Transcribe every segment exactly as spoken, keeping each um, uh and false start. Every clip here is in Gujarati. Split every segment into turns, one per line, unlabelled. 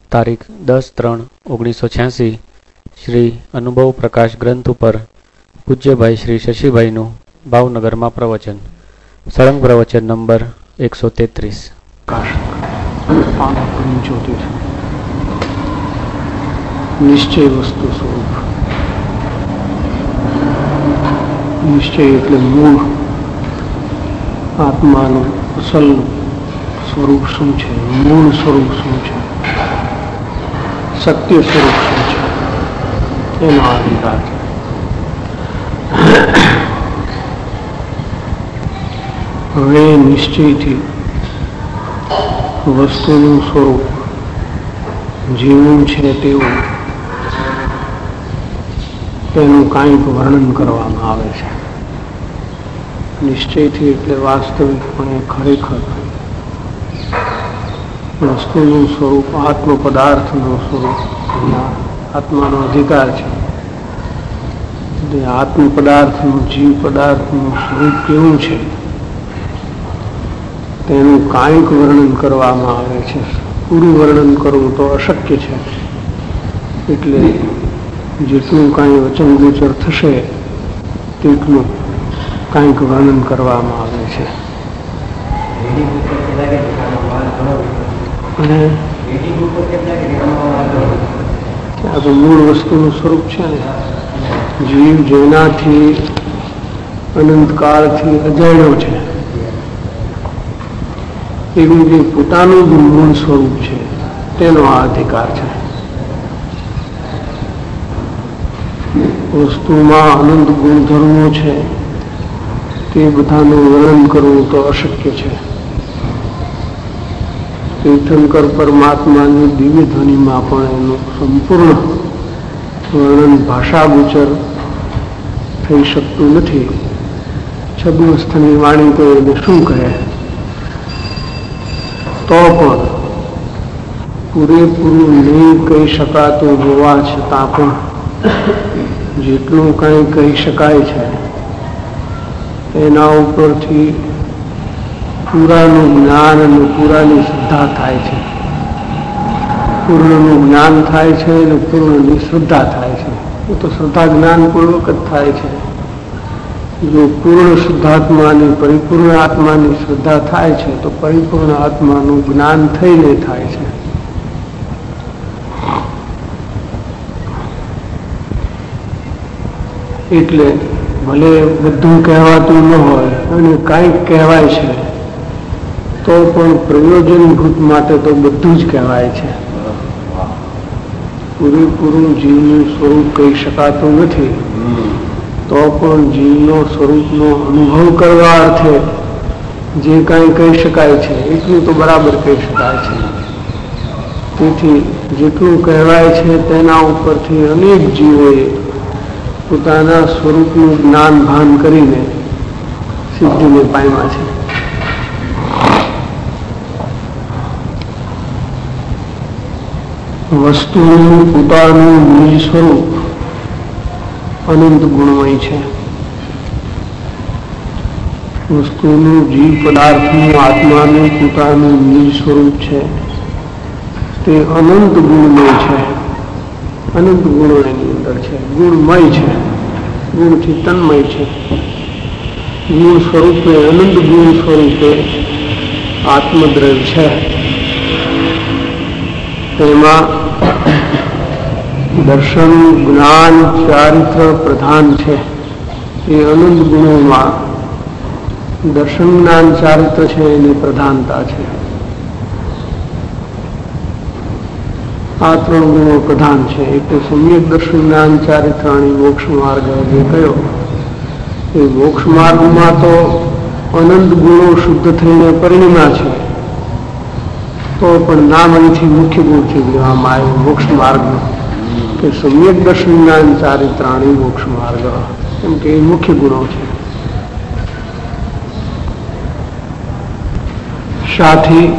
તારીખ દસ ત્રણ ઓગણીસો છ્યાસી શ્રી અનુભવ પ્રકાશ ગ્રંથ ઉપર પૂજ્યભાઈ શ્રી શશીભાઈનું ભાવનગરમાં પ્રવચન. સળંગ પ્રવચન નંબર એકસો તેત્રીસ.
નિશ્ચય વસ્તુ સ્વરૂપ. નિશ્ચય એટલે મૂળ આત્માનું અસલ સ્વરૂપ શું છે, મૂળ સ્વરૂપ શું છે, સત્ય સ્વરૂપ શું છે, એનો અધિકાર. હવે નિશ્ચયથી વસ્તુનું સ્વરૂપ જેવું છે તેવું તેનું કાંઈક વર્ણન કરવામાં આવે છે. નિશ્ચયથી એટલે વાસ્તવિકપણે ખરેખર વસ્તુનું સ્વરૂપ આત્મ પદાર્થનું સ્વરૂપ આત્માનો અધિકાર છે. આત્મ પદાર્થનું જીવ પદાર્થનું સ્વરૂપ કેવું છે તેનું કાંઈક વર્ણન કરવામાં આવે છે. પૂરું વર્ણન કરવું તો અશક્ય છે, એટલે જેટલું કાંઈ વચન ગોચર થશે તેટલું કાંઈક વર્ણન કરવામાં આવે છે. અને આ તો મૂળ વસ્તુનું સ્વરૂપ છે ને. જીવ જેનાથી અનંતકાળથી અજાણ્યો છે એવું જે પોતાનું જ મૂળ સ્વરૂપ છે તેનો આ અધિકાર છે. વસ્તુમાં અનંત ગુણધર્મો છે તે બધાનું વર્ણન કરવું તો અશક્ય છે. તીર્થંકર પરમાત્માની દિવ્ય ધ્વનિમાં પણ એનું સંપૂર્ણ વર્ણન ભાષાગોચર થઈ શકતું નથી. છદ્મસ્થની વાણી તો એને શું કહે, તો પણ પૂરેપૂરું નહીં કહી શકાતું હોવા છતાં પણ જેટલું કંઈ કહી શકાય છે એના ઉપરથી પૂરાનું જ્ઞાન અને પૂરાની શ્રદ્ધા થાય છે. પૂર્ણનું જ્ઞાન થાય છે અને પૂર્ણની શ્રદ્ધા થાય છે. એ તો શ્રદ્ધા જ્ઞાનપૂર્વક જ થાય છે. જો પૂર્ણ શુદ્ધાત્માની પરિપૂર્ણ આત્માની શ્રદ્ધા થાય છે તો પરિપૂર્ણ આત્માનું જ્ઞાન થઈને થાય છે. એટલે ભલે બધું કહેવાતું ન હોય અને કાંઈક કહેવાય છે તો પણ પ્રયોજનભૂત માટે તો બધું જ કહેવાય છે. પૂરેપૂરું જીવનું સ્વરૂપ કહી શકાતું નથી તો પણ જીવનો સ્વરૂપનો અનુભવ કરવા અર્થે જે કાંઈ કહી શકાય છે એટલું તો બરાબર કહી શકાય છે. તેથી જેટલું કહેવાય છે તેના ઉપરથી અનેક જીવોએ પોતાના સ્વરૂપનું જ્ઞાન ભાન કરીને સિદ્ધિને પામ્યા છે. વસ્તુનું પોતાનું નિજ સ્વરૂપ અનંત ગુણમય છે. વસ્તુનું જીવ પદાર્થનું આત્માનું પોતાનું નિજ સ્વરૂપ છે તે અનંત ગુણમય છે. અનંત ગુણો એની અંદર છે. ગુણમય છે, ગુણથી તન્મય છે. ગુણ સ્વરૂપે અનંત ગુણ સ્વરૂપે આત્મદ્રવ્ય છે. તેમાં દર્શન, જ્ઞાન, ચારિત્ર પ્રધાન છે. એ અનંત ગુણોમાં દર્શન, જ્ઞાન, ચારિત્ર છે એની પ્રધાનતા છે. આ ત્રણ ગુણો પ્રધાન છે. એટલે સમ્યક દર્શન, જ્ઞાન, ચારિત્ર અને મોક્ષ માર્ગ જે કયો એ મોક્ષ માર્ગમાં તો અનંત ગુણો શુદ્ધ થઈને પરિણમ્યા છે તો પણ નામ અહીંથી મુખ્ય ગુણથી લેવામાં આવ્યું મોક્ષ માર્ગનો કે સમ્યક દર્શન, જ્ઞાન, ચારિત્ર અને મોક્ષ માર્ગ, કેમ કે એ મુખ્ય ગુણો છે. શાથી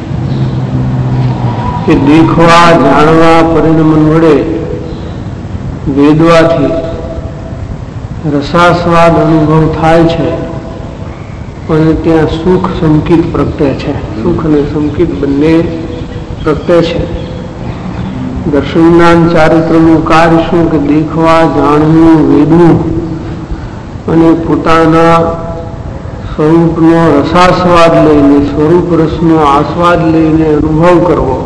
કે દેખવા, જાણવા, પરિણમન વડે વેદવાથી રસાસ્વાદ અનુભવ થાય છે અને ત્યાં સુખ સંકિત પ્રગટે છે. સુખ અને સંકિત બંને પ્રગટે છે. દર્શન જ્ઞાન ચારિત્રનું કાર્ય શું કે દેખવા, જાણવું, વેદવું અને પોતાના સ્વરૂપનો રસાસ્વાદ લઈને, સ્વરૂપ રસનો આસ્વાદ લઈને અનુભવ કરવો,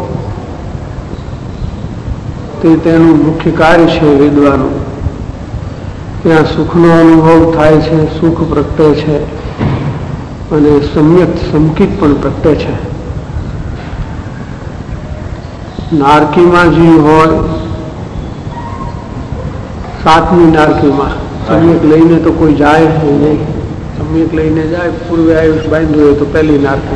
તે તેનું મુખ્ય કાર્ય છે વેદવાનું. ત્યાં સુખનો અનુભવ થાય છે, સુખ પ્રગટે છે અને સમ્યક સંકિત પણ પ્રગટે છે. નારકીમાં જીવ હોય, સાતમી નારકીમાં સમ્યક લઈને તો કોઈ જાય નહીં. સમ્યક લઈને જાય, પૂર્વે આયુષ બાંધ્યું હોય તો પહેલી નારકી.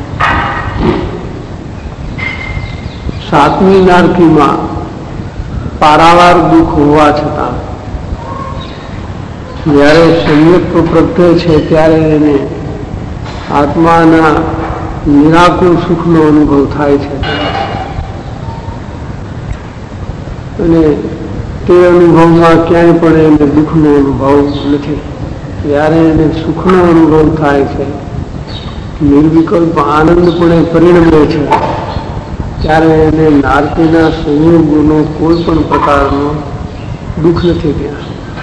સાતમી નારકીમાં પારાવાર દુઃખ હોવા છતાં જ્યારે સમ્યક પ્રગટે છે ત્યારે એને આત્માના નિરાકુળ સુખનો અનુભવ થાય છે અને તે અનુભવમાં ક્યાંય પણ એને દુઃખનો અનુભવ નથી. જ્યારે એને સુખનો અનુભવ થાય છે, નિર્વિકલ્પ આનંદ પણ પરિણમે છે, ત્યારે એને નારકીના સંયોગોનો કોઈ પણ પ્રકારનો દુઃખ નથી. ત્યાં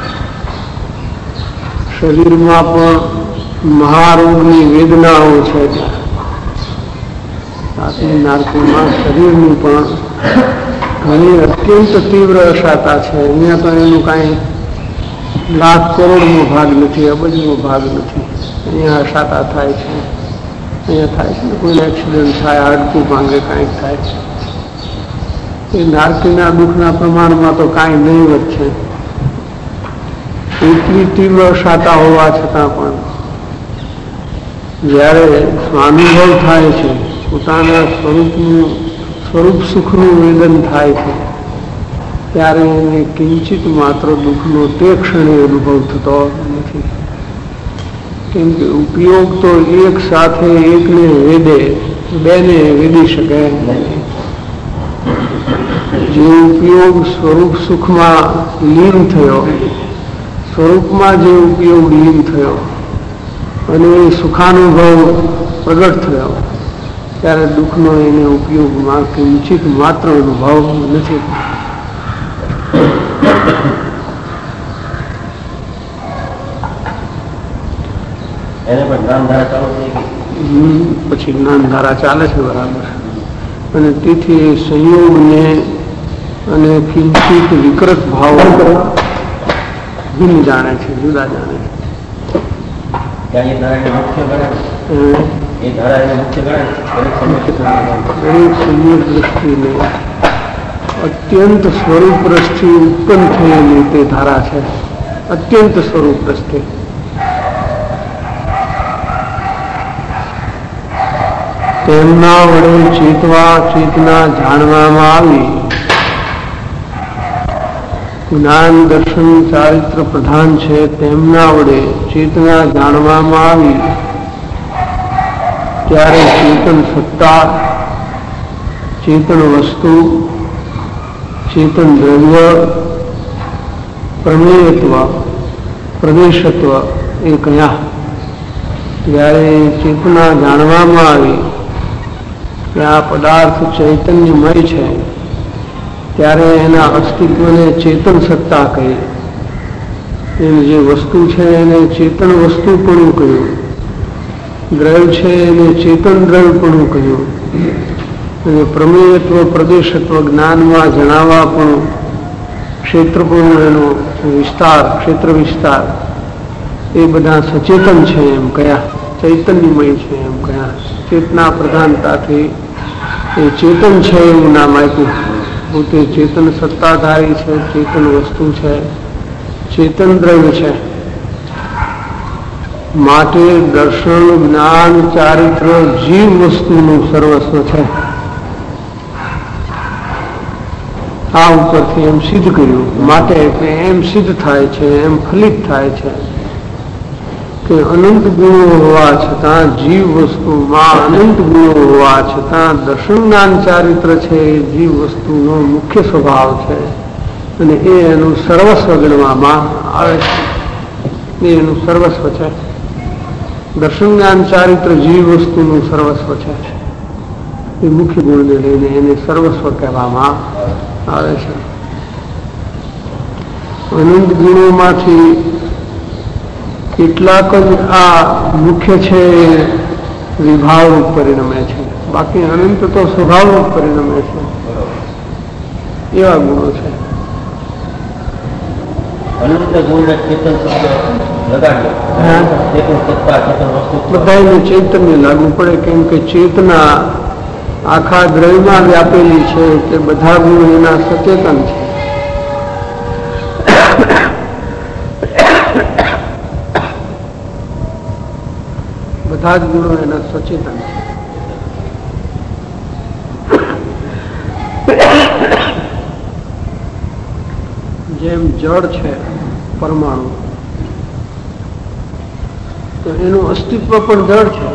શરીરમાં પણ મહારોગની વેદનાઓ છે. સાતમી નારકીમાં શરીરની પણ ઘણી અત્યંત તીવ્ર અશાતા છે. અહીંયા તો એનું કાંઈ લાખ કરોડનો ભાગ નથી, અબજનો ભાગ નથી. અહીંયા અશાતા થાય છે. અહીંયા થાય છે ને, કોઈને એક્સિડન્ટ થાય, હાડકું ભાંગે, કાંઈક થાય છે. એ નારકીના દુઃખના પ્રમાણમાં તો કાંઈ નહીવત છે. એટલી તીવ્ર અશાતા હોવા છતાં પણ જ્યારે સ્વાનુભવ થાય છે, પોતાના સ્વરૂપનું સ્વરૂપ સુખનું વેદન થાય છે, ત્યારે એને કિંચિત માત્ર દુઃખનો તે ક્ષણે અનુભવ થતો નથી. કેમ કે ઉપયોગ તો એક સાથે એકને વેદે, બેને વેદી શકે નહીં. જે ઉપયોગ સ્વરૂપ સુખમાં લીન થયો, સ્વરૂપમાં જે ઉપયોગ લીન થયો અને એ સુખાનુભવ પ્રગટ થયો, ત્યારે દુઃખનો એને ઉપયોગમાં કિંચિત માત્ર અનુભવ નથી. પછી જ્ઞાનધારા ચાલે છે બરાબર. અને તેથી સંયોગને અને કિંચિત વિકૃત ભાવ ભિન્ન જાણે છે, જુદા જાણે છે. દરેક સંયોગ દ્રષ્ટિને અત્યંત સ્વરૂપ રસથી ઉત્પન્ન થયેલી તે ધારા છે. અત્યંત સ્વરૂપ રસથી તેમના વડે ચેતવા ચેતના જાણવામાં આવી. જ્ઞાન દર્શન ચારિત્ર પ્રધાન છે. તેમના વડે ચેતના જાણવામાં આવી ત્યારે ચેતન સત્તા, ચેતન વસ્તુ, ચેતન દ્રવ્ય, પ્રમેયત્વ, પ્રદેશત્વ એ કયા. ત્યારે ચેતના જાણવામાં આવી કે આ પદાર્થ ચૈતન્યમય છે, ત્યારે એના અસ્તિત્વને ચેતન સત્તા કહી. એની જે વસ્તુ છે એને ચેતન વસ્તુપણું કહ્યું. દ્રવ્ય છે એને ચેતન દ્રવ્યપણું કહ્યું. અને પ્રમેયત્વ, પ્રદેશત્વ જ્ઞાનમાં જણાવવા પણ ક્ષેત્રપણું, એનો વિસ્તાર, ક્ષેત્ર વિસ્તાર એ બધા સચેતન છે એમ કયા, ચૈતન્યમય છે એમ કયા. ચેતના પ્રધાનતાથી એ ચેતન છે એવું નામ આપ્યું. પોતે ચેતન સત્તાધારી છે, ચેતન વસ્તુ છે, ચેતન દ્રવ્ય છે. માટે દર્શન જ્ઞાન ચારિત્ર જીવ વસ્તુનું સર્વસ્વ છે. આ ઉપરથી એમ સિદ્ધ કર્યું. માટે એમ સિદ્ધ થાય છે, એમ ફલિત થાય છે કે અનંત ગુણો હોવા છતાં, જીવ વસ્તુમાં અનંત ગુણો હોવા છતાં દર્શન જ્ઞાન ચારિત્ર છે એ જીવ વસ્તુનો મુખ્ય સ્વભાવ છે અને એ એનું સર્વસ્વ ગણવામાં આવે છે. એ એનું સર્વસ્વ છે. દર્શન જ્ઞાન ચારિત્ર જીવ વસ્તુનું સર્વસ્વ છે. એ મુખ્ય ગુણને લઈને એને સર્વસ્વ કહેવામાં આવે છે. અનંત ગુણોમાંથી કેટલાક જ આ મુખ્ય છે એ વિભાવરૂપ પરિણમે છે, બાકી અનંત તો સ્વભાવરૂપ પરિણમે છે, એવા ગુણો છે. બધાને ચૈતન્ય લાગુ પડે, કેમ કે ચેતના આખા દ્રવ્યમાં વ્યાપેલી છે, તે બધા ગુણો એના સચેતન છે. બધા જ ગુણો એના સચેતન છે. જેમ જળ છે પરમાણુ, તો એનું અસ્તિત્વ પણ જળ છે.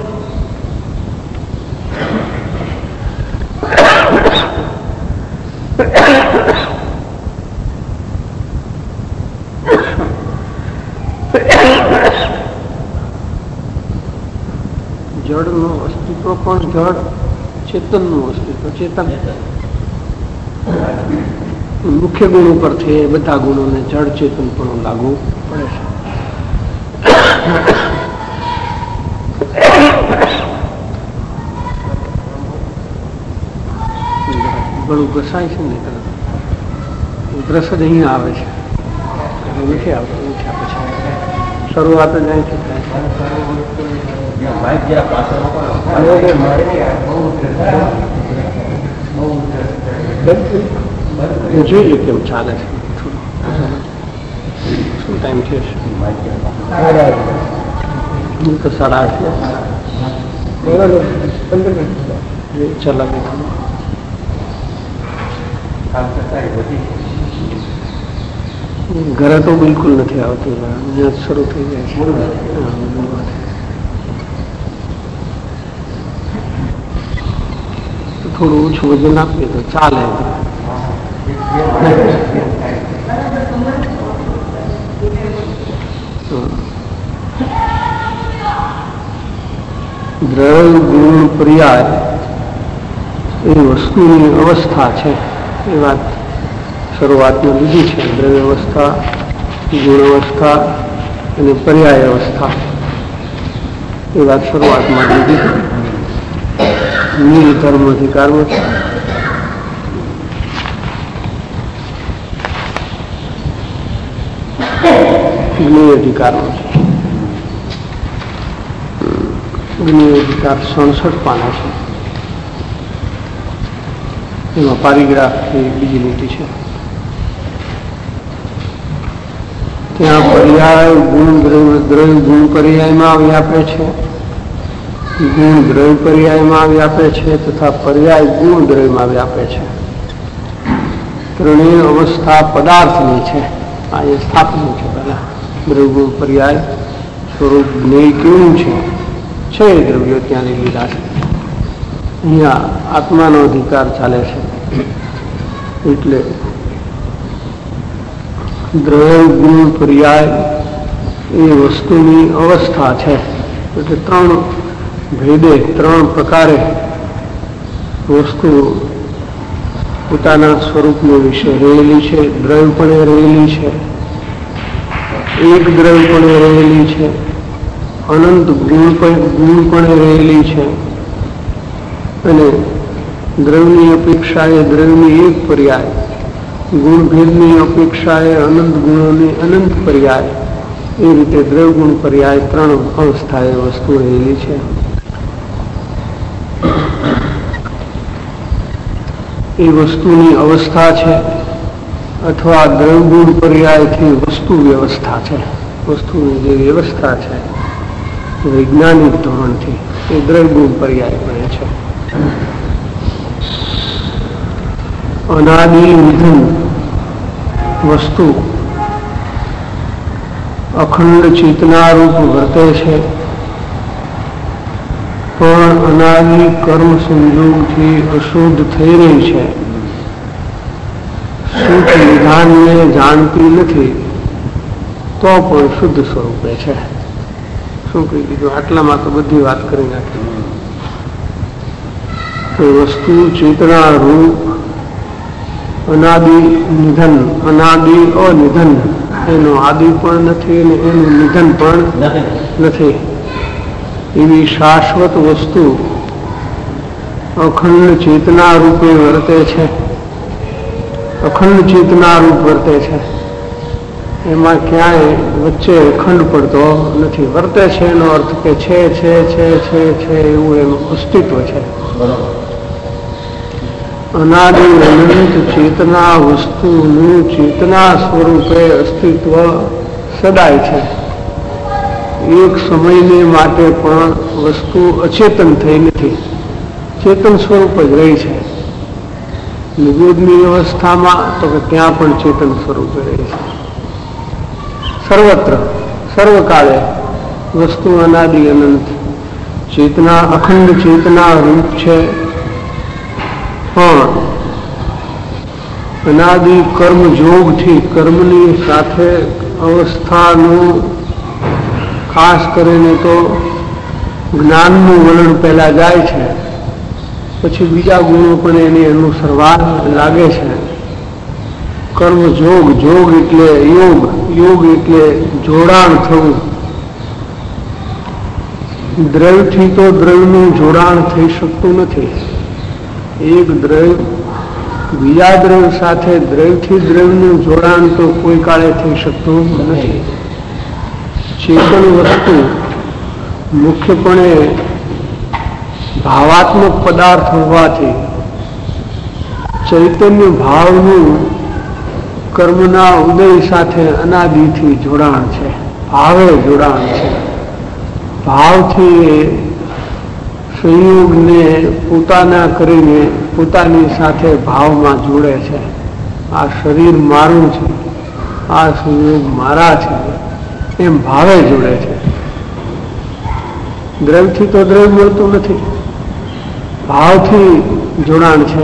જળનું અસ્તિત્વ પણ જળ, ચેતનનું અસ્તિત્વ ચેતન. મુખ્ય ગુણ ઉપરથી એ બધા ગુણોને જળ ચેતન પણ લાગુ પડે છે. ગળું ઘસાય છે ને ઉધરસ જ અહીંયા આવે છે, નથી આવતું. શરૂઆત જ અહીંથી થાય. જોઈએ કેમ ચાલે છે. શું ટાઈમ છે? તો સાડા આઠ ચલાવી. ઘરે તો બિલકુલ નથી આવતું, અહીંયા શરૂ થઈ જાય છે. થોડું ઓછું વજન આપીએ તો ચાલે. દ્રવ્ય ગુણ પર્યાય એ વસ્તુની અવસ્થા છે, એ વાત શરૂઆતમાં લીધી છે. દ્રવ્ય અવસ્થા, ગુણ અવસ્થા અને પર્યાય અવસ્થા, એ વાત શરૂઆતમાં લીધી. નીલ ધર્મ અધિકારમાં છે. જ્ઞેય અધિકારમાં છે. જ્ઞેય અધિકાર સડસઠ પાના છે. એમાં પારિગ્રાફની બીજી લીટી છે. ત્યાં પર્યાય ગુણ દ્રવ્ય દ્રવ્ય ગુણ પર્યાયમાં વ્યાપે છે, ગુણ દ્રવ્ય પર્યાયમાં વ્યાપે છે તથા પર્યાય ગુણ દ્રવ્યમાં વ્યાપે છે. ત્રણેય અવસ્થા પદાર્થની છે. આ એ સ્થાપનું છે. પહેલા દ્રવ્ય ગુણ પર્યાય સ્વરૂપ જ્ઞેય કેવું છે છે દ્રવ્યો ત્યાં લઈ લીધા છે. અહીંયા આત્માનો અધિકાર ચાલે છે. એટલે દ્રવ્ય ગુણ પર્યાય એ વસ્તુની અવસ્થા છે. એટલે ત્રણ ભેદે, ત્રણ પ્રકારે વસ્તુ પોતાના સ્વરૂપને વિશે રહેલી છે. દ્રવ્ય પણ રહેલી છે, એક દ્રવ્ય પણ રહેલી છે, અનંત ગુણ પણ ગુણ પણ રહેલી છે, અને દ્રવ્યની અપેક્ષાએ દ્રવ્યની એક પર્યાય, ગુણભેદની અપેક્ષાએ અનંત ગુણોની અનંત પર્યાય, એ રીતે દ્રવ્ય ગુણ પર્યાય ત્રણ અવસ્થાએ વસ્તુ રહેલી છે. એ વસ્તુની અવસ્થા છે, અથવા દ્રવ્ય ગુણ પર્યાયથી વસ્તુ વ્યવસ્થા છે. વસ્તુની જે વ્યવસ્થા છે વૈજ્ઞાનિક ધોરણથી એ દ્રવ્ય ગુણ પર્યાય બને છે. અનાદિ નિધન વસ્તુ અખંડ ચેતનારૂપ વર્તે છે, પણ અનાદિ કર્મ સંજોગથી અશુદ્ધ થઈ રહી છે. શુદ્ધ વિધાનને જાણતી નથી તો પણ શુદ્ધ સ્વરૂપે છે. શું કહી દીધું? આટલામાં તો બધી વાત કરી નાખી. વસ્તુ ચેતના રૂપ અનાદિ નિધન, અનાદિ અનિધન, એનો આદિ પણ નથી અને એનું નિધન પણ નથી એવી શાશ્વત વસ્તુ અખંડ ચેતના રૂપે વર્તે છે. અખંડ ચેતના રૂપ વર્તે છે. એમાં ક્યાંય વચ્ચે ખંડ પડતો નથી. વર્તે છે એનો અર્થ કે છે છે છે છે છે એવું એનું અસ્તિત્વ છે. અનાદિ અનંત ચેતના વસ્તુનું ચેતના સ્વરૂપે અસ્તિત્વ સદાય છે. એક સમયને માટે પણ વસ્તુ અચેતન થઈ નથી, ચેતન સ્વરૂપ જ રહી છે. નિગૂઢની અવસ્થામાં તો કે ત્યાં પણ ચેતન સ્વરૂપે રહી છે. સર્વત્ર સર્વકાળે વસ્તુ અનાદિ અનંત ચેતના અખંડ ચેતના રૂપ છે. પણ અનાદિ કર્મ જોગથી કર્મની સાથે અવસ્થાનું ખાસ કરીને તો જ્ઞાનનું વલણ પહેલા જાય છે, પછી બીજા ગુણો પણ એની અનુસરવા લાગે છે. કર્મ જોગ, જોગ એટલે યોગ, યોગ એટલે જોડાણ થવું. દ્રવ્યથી તો દ્રવ્યનું જોડાણ થઈ શકતું નથી. એક દ્રવ્ય બીજા દ્રવ્ય સાથે દ્રવ્યથી દ્રવ્યનું જોડાણ તો કોઈ કાળે થઈ શકતું નથી. ચેતન વસ્તુ મુખ્યપણે ભાવાત્મક પદાર્થ હોવાથી ચૈતન્ય ભાવનું કર્મના ઉદય સાથે અનાદિથી જોડાણ છે. ભાવે જોડાણ છે. ભાવથી સંયોગને પોતાના કરીને પોતાની સાથે ભાવમાં જોડે છે. આ શરીર મારું છે, આ સંયોગ મારા છે, એમ ભાવે જોડે છે. દ્રવ્યથી તો દ્રવ્ય મળતું નથી, ભાવથી જોડાણ છે.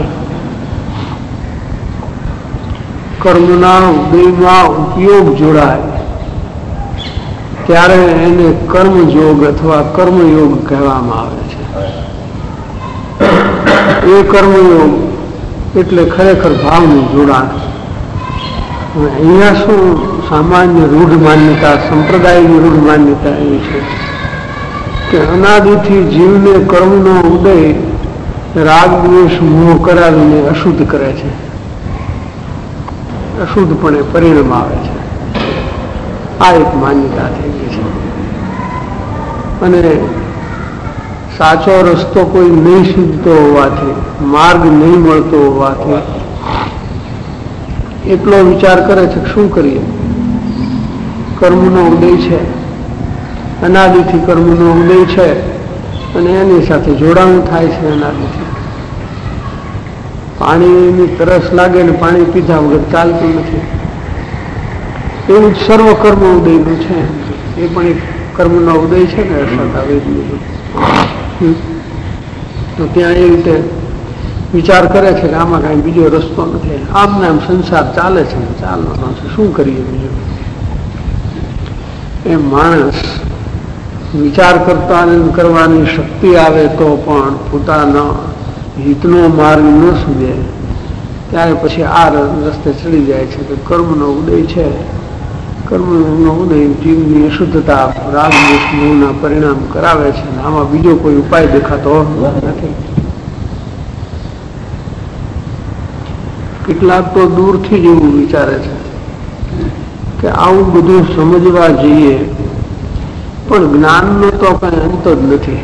કર્મના ઉદયમાં ઉપયોગ જોડાય ત્યારે એને કર્મયોગ અથવા કર્મયોગ કહેવામાં આવે છે. એ કર્મયોગ એટલે ખરેખર ભાવનું જોડાણ. અહીંયા શું સામાન્ય રૂઢ માન્યતા, સંપ્રદાયની રૂઢ માન્યતા એવી છે કે અનાદિથી જીવને કર્મનો ઉદય રાગ દ્વેષ મોહ કરાવીને અશુદ્ધ કરે છે, અશુદ્ધપણે પરિણામ આવે છે. આ એક માન્યતા થઈ ગઈ છે. અને સાચો રસ્તો કોઈ નહીં શીખતો હોવાથી, માર્ગ નહીં મળતો હોવાથી એટલો વિચાર કરે છે કે શું કરીએ, કર્મનો ઉદય છે, અનાદિથી કર્મનો ઉદય છે અને એની સાથે જોડાણ થાય છે. અનાદિથી પાણીની તરસ લાગે ને પાણી પીધા વગર ચાલતું નથી. એવું જ સર્વ કર્મ ઉદયનું છે. એ પણ એક કર્મનો ઉદય છે ને અર્થાત તો ત્યાં એ રીતે વિચાર કરે છે કે આમાં કાંઈ બીજો રસ્તો નથી. આમને આમ સંસાર ચાલે છે, ચાલવાનો છે, શું કરીએ બીજું. એ માણસ વિચાર કરતા કરવાની શક્તિ આવે તો પણ પોતાના હિતનો માર્ગ ન સૂજે ત્યારે પછી આ રસ્તે ચડી જાય છે કે કર્મનો ઉદય છે. કર્મનો ઉદય જીવની અશુદ્ધતા, રાગ દ્વેષના પરિણામ કરાવે છે. આમાં બીજો કોઈ ઉપાય દેખાતો નથી. કેટલાક તો દૂરથી જ એવું વિચારે છે કે આવું બધું સમજવા જઈએ પણ જ્ઞાનનો તો કઈ અંત જ નથી.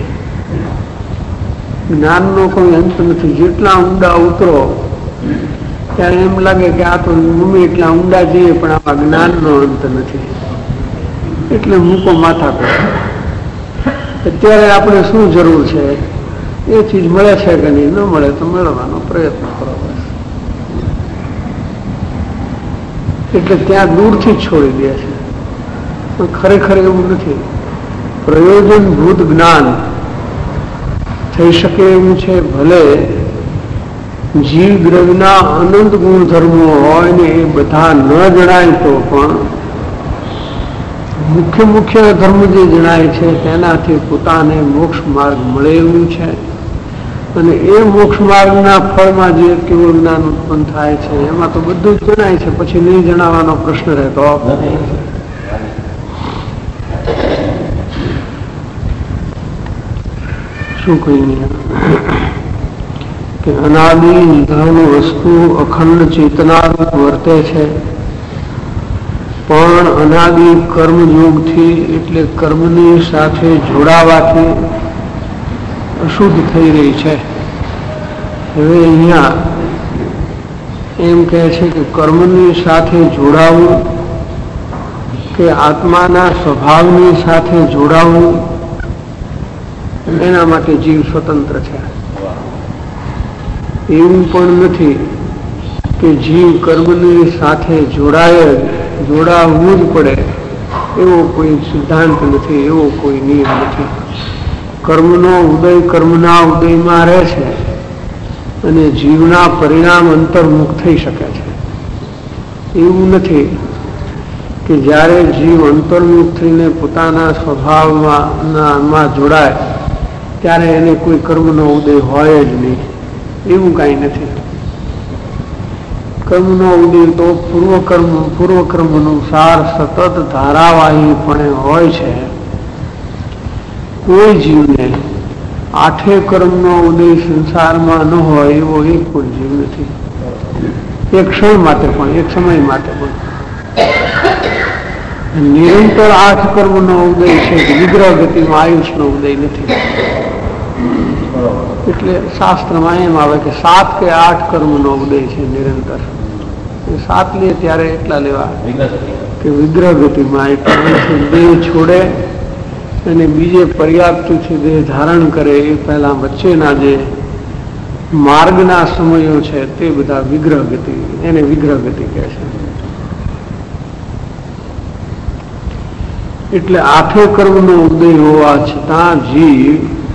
જ્ઞાનનો કોઈ અંત નથી. જેટલા ઊંડા ઉતરો ત્યારે એમ લાગે કે આ તો ગમે એટલા ઊંડા જઈએ પણ આમાં જ્ઞાનનો અંત નથી. એટલે મૂકો માથા પર. અત્યારે આપણે શું જરૂર છે, એ ચીજ મળે છે કે નહીં, ન મળે તો મેળવવાનો પ્રયત્ન કરો બસ. એટલે ત્યાં દૂરથી જ છોડી દે છે. પણ ખરેખર એવું નથી. પ્રયોજનભૂત જ્ઞાન થઈ શકે એવું છે. ભલે જીવ દ્રવ્યના અનંત ગુણધર્મો હોય ને એ બધા ન જણાય તો પણ મુખ્ય મુખ્ય ધર્મ જે જણાય છે તેનાથી પોતાને મોક્ષ માર્ગ મળે એવું છે. અને એ મોક્ષ માર્ગના ફળમાં જે કેવું જ્ઞાન ઉત્પન્ન થાય છે એમાં તો બધું જ જણાય છે, પછી નહીં જણાવવાનો પ્રશ્ન રહેતો શું કહીએ કે અનાદિ નિધન વસ્તુ અખંડ ચેતનારૂપ વર્તે છે, પણ અનાદિ કર્મયોગથી એટલે કર્મની સાથે જોડાવાથી અશુદ્ધ થઈ રહી છે. હવે અહીંયા એમ કહે છે કે કર્મની સાથે જોડાવું કે આત્માના સ્વભાવની સાથે જોડાવું એના માટે જીવ સ્વતંત્ર છે. એવું પણ નથી કે જીવ કર્મની સાથે જોડાય જોડાવવું જ પડે એવો કોઈ સિદ્ધાંત નથી, એવો કોઈ નિયમ નથી. કર્મનો ઉદય કર્મના ઉદયમાં રહે છે અને જીવના પરિણામ અંતર્મુખ થઈ શકે છે. એવું નથી કે જ્યારે જીવ અંતર્મુખ થઈને પોતાના સ્વભાવમાં જોડાય ત્યારે એને કોઈ કર્મનો ઉદય હોય જ નહીં, એવું કાંઈ નથી. કર્મનો ઉદય તો પૂર્વકર્મ પૂર્વકર્મનું સાર સતત ધારાવાહીપણે હોય છે. કોઈ જીવને આઠે કર્મનો ઉદય સંસારમાં ન હોય એવો એક પણ જીવ નથી, એક ક્ષણ માટે પણ, એક સમય માટે પણ. નિરંતર આઠ કર્મનો ઉદય છે, વિગ્રહ ગતિમાં આયુષનો ઉદય નથી. એટલે શાસ્ત્રમાં એમ આવે કે સાત કે આઠ કર્મનો ઉદય છે નિરંતર. સાત લે ત્યારે એટલા લેવા કે વિગ્રહ ગતિમાં, એટલે દેહ છોડે અને બીજે પર્યાપ્તથી દેહ ધારણ કરે એ પહેલા વચ્ચેના જે માર્ગના સમયો છે તે બધા વિગ્રહ ગતિ, એને વિગ્રહ ગતિ કહે છે. એટલે આઠે કર્મનો ઉદય હોવા છતાં જીવ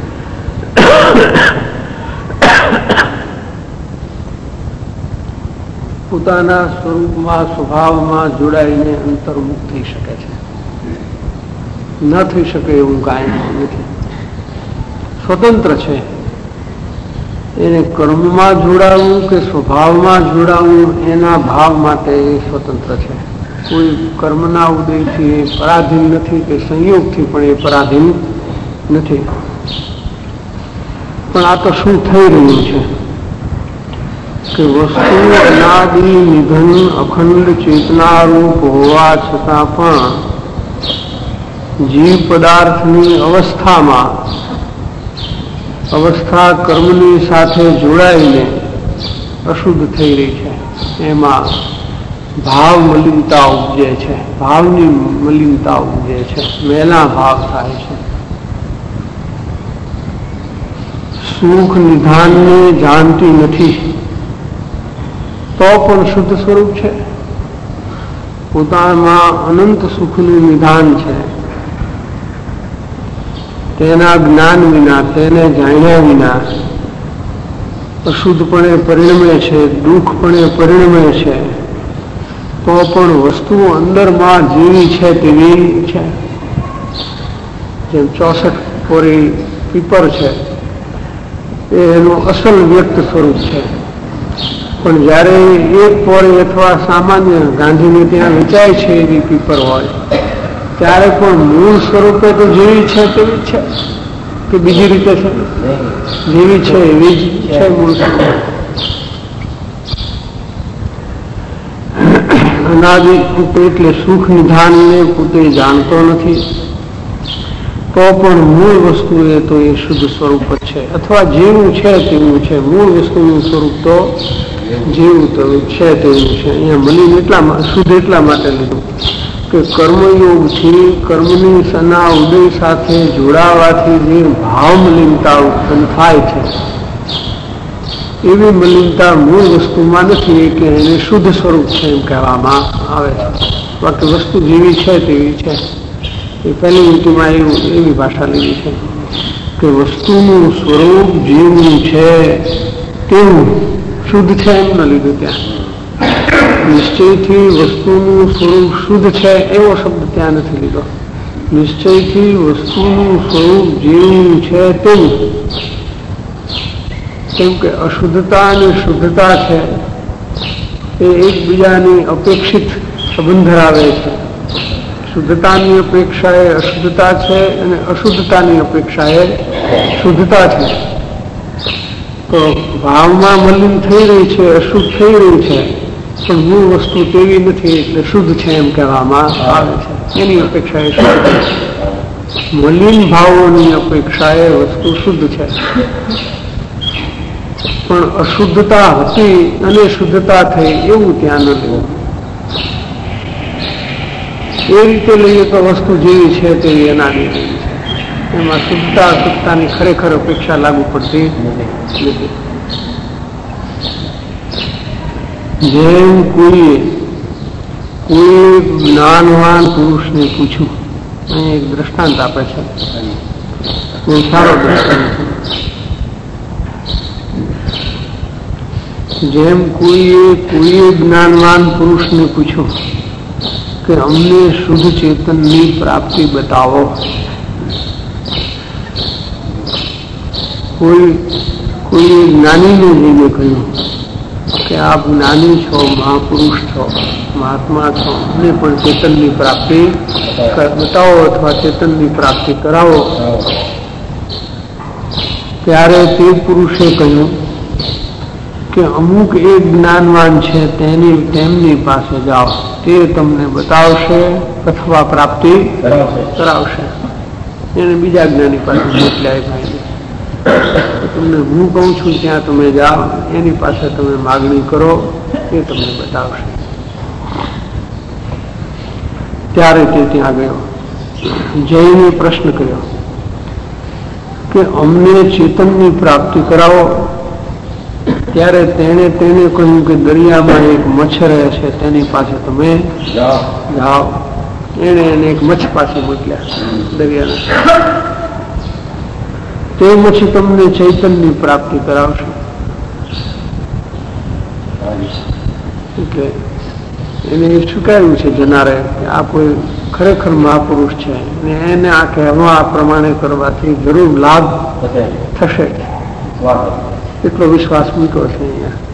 પોતાના સ્વરૂપમાં સ્વભાવમાં જોડાઈને અંતર્મુખ થઈ શકે છે. ન થઈ શકે એવું કાંઈ નથી, સ્વતંત્ર છે. એને કર્મમાં જોડાવું કે સ્વભાવમાં જોડાવું એના ભાવ માટે એ સ્વતંત્ર છે. કોઈ કર્મના ઉદયથી એ પરાધીન નથી કે સંયોગથી પણ એ પરાધીન નથી. પણ આ તો શું થઈ રહ્યું છે કે વસ્તુ અનાદિ નિધન અખંડ ચેતનારૂપ હોવા છતાં પણ જીવ પદાર્થની અવસ્થામાં અવસ્થા કર્મની સાથે જોડાઈને અશુદ્ધ થઈ રહી છે. એમાં ભાવ મલિનતા ઉપજે છે, ભાવની મલિનતા ઉપજે છે, મેલા ભાવ થાય છે. સુખ નિધાનને જાણતી નથી તો પણ શુદ્ધ સ્વરૂપ છે. પોતામાં અનંત સુખનું નિધાન છે. તેના જ્ઞાન વિના, તેને જાણ્યા વિના અશુદ્ધપણે પરિણમે છે, દુઃખપણે પરિણમે છે. તો પણ વસ્તુ અંદરમાં જેવી છે તેવી છે. જેમ ચોસઠ કોરી પીપર છે એ એનું અસલ વ્યક્ત સ્વરૂપ છે. પણ જ્યારે એક પોરી અથવા સામાન્ય ગાંધીને ત્યાં વેચાય છે એવી પીપર હોય ત્યારે પણ મૂળ સ્વરૂપે તો જેવી છે તેવી છે કે બીજી રીતે છે? જેવી છે એવી જ છે મૂળ સ્વરૂપે. અનાદિ એટલે સુખ નિધાનને પોતે જાણતો નથી તો પણ મૂળ વસ્તુ એ તો એ શુદ્ધ સ્વરૂપ જ છે, અથવા જેવું છે તેવું છે. મૂળ વસ્તુનું સ્વરૂપ તો જેવું તેવું છે તેવું છે. અહીંયા મલિન એટલા શુદ્ધ એટલા માટે લીધું કે કર્મયોગથી કર્મની સના ઉદય સાથે જોડાવાથી જે ભાવ મલિનતા ઉત્પન્ન થાય છે એવી મલિનતા મૂળ વસ્તુમાં નથી કે એને શુદ્ધ સ્વરૂપ છે એમ કહેવામાં આવે છે. બાકી વસ્તુ જેવી છે તેવી છે. એ પહેલી લીટીમાં એવું એવી ભાષા લીધી છે કે વસ્તુનું સ્વરૂપ જેવું છે તેવું શુદ્ધ છે એમ ન લીધું. ત્યાં નિશ્ચયથી વસ્તુનું સ્વરૂપ શુદ્ધ છે એવો શબ્દ ત્યાં નથી લીધો. નિશ્ચયથી વસ્તુનું સ્વરૂપ જેવું છે તેવું કેમ કે અશુદ્ધતા અને શુદ્ધતા છે એ એકબીજાની અપેક્ષિત સંબંધ ધરાવે છે. શુદ્ધતાની અપેક્ષા એ અશુદ્ધતા છે અને અશુદ્ધતાની અપેક્ષા એ શુદ્ધતા છે. તો ભાવમાં મલિન થઈ રહી છે, અશુદ્ધ થઈ રહી છે, પણ મૂળ વસ્તુ તેવી નથી એટલે શુદ્ધ છે એમ કહેવામાં આવે છે. એની અપેક્ષા એ શુદ્ધ છે. મલિન ભાવોની અપેક્ષા એ વસ્તુ શુદ્ધ છે. પણ અશુદ્ધતા હતી અને શુદ્ધતા થઈ એવું ત્યાં ન લેવું. એ રીતે લઈએ તો વસ્તુ જેવી છે તેવી અનાદિ છે. એમાં શુદ્ધતા અશુદ્ધતાની ખરેખર અપેક્ષા લાગુ પડતી નથી. જેમ કોઈએ કોઈ જ્ઞાનવાન પુરુષને પૂછ્યું, અહીં એક દ્રષ્ટાંત આપે છે, બહુ સારો દ્રષ્ટાંત છે. જેમ કોઈએ કોઈએ જ્ઞાનવાન પુરુષને પૂછ્યું કે અમને શુદ્ધ ચેતનની પ્રાપ્તિ બતાવો. કોઈ કોઈ જ્ઞાનીને જઈને કહ્યું કે આપ જ્ઞાની છો, મહાપુરુષ છો, મહાત્મા છો, અમને પણ ચેતનની પ્રાપ્તિ બતાવો અથવા ચેતનની પ્રાપ્તિ કરાવો. ત્યારે તે પુરુષે કહ્યું કે અમુક એક જ્ઞાનવાન છે તેની તેમની પાસે જાઓ, તે તમને બતાવશે અથવા પ્રાપ્તિ કરાવશે. એને બીજા જ્ઞાની પાસે મોકલ્યા. ભાઈ તમને હું કહું છું ત્યાં તમે જાઓ, એની પાસે તમે માગણી કરો, એ તમને બતાવશે. ત્યારે તે ત્યાં ગયો, જઈને પ્રશ્ન કર્યો કે અમને ચેતનની પ્રાપ્તિ કરાવો. ત્યારે તેણે તેને કહ્યું કે દરિયામાં એક મચ્છ રહે છે, તેની પાસે તમે જાઓ. એને એને એક મચ્છ પાસે મોકલ્યા દરિયાના. તે પછી તમને ચૈતન્યની પ્રાપ્તિ કરાવશે. એટલે એને સ્વીકાર્યું છે જનારે કે આ કોઈ ખરેખર મહાપુરુષ છે અને એને આ કહેવા આ પ્રમાણે કરવાથી જરૂર લાભ થશે એટલો વિશ્વાસ મૂક્યો છે.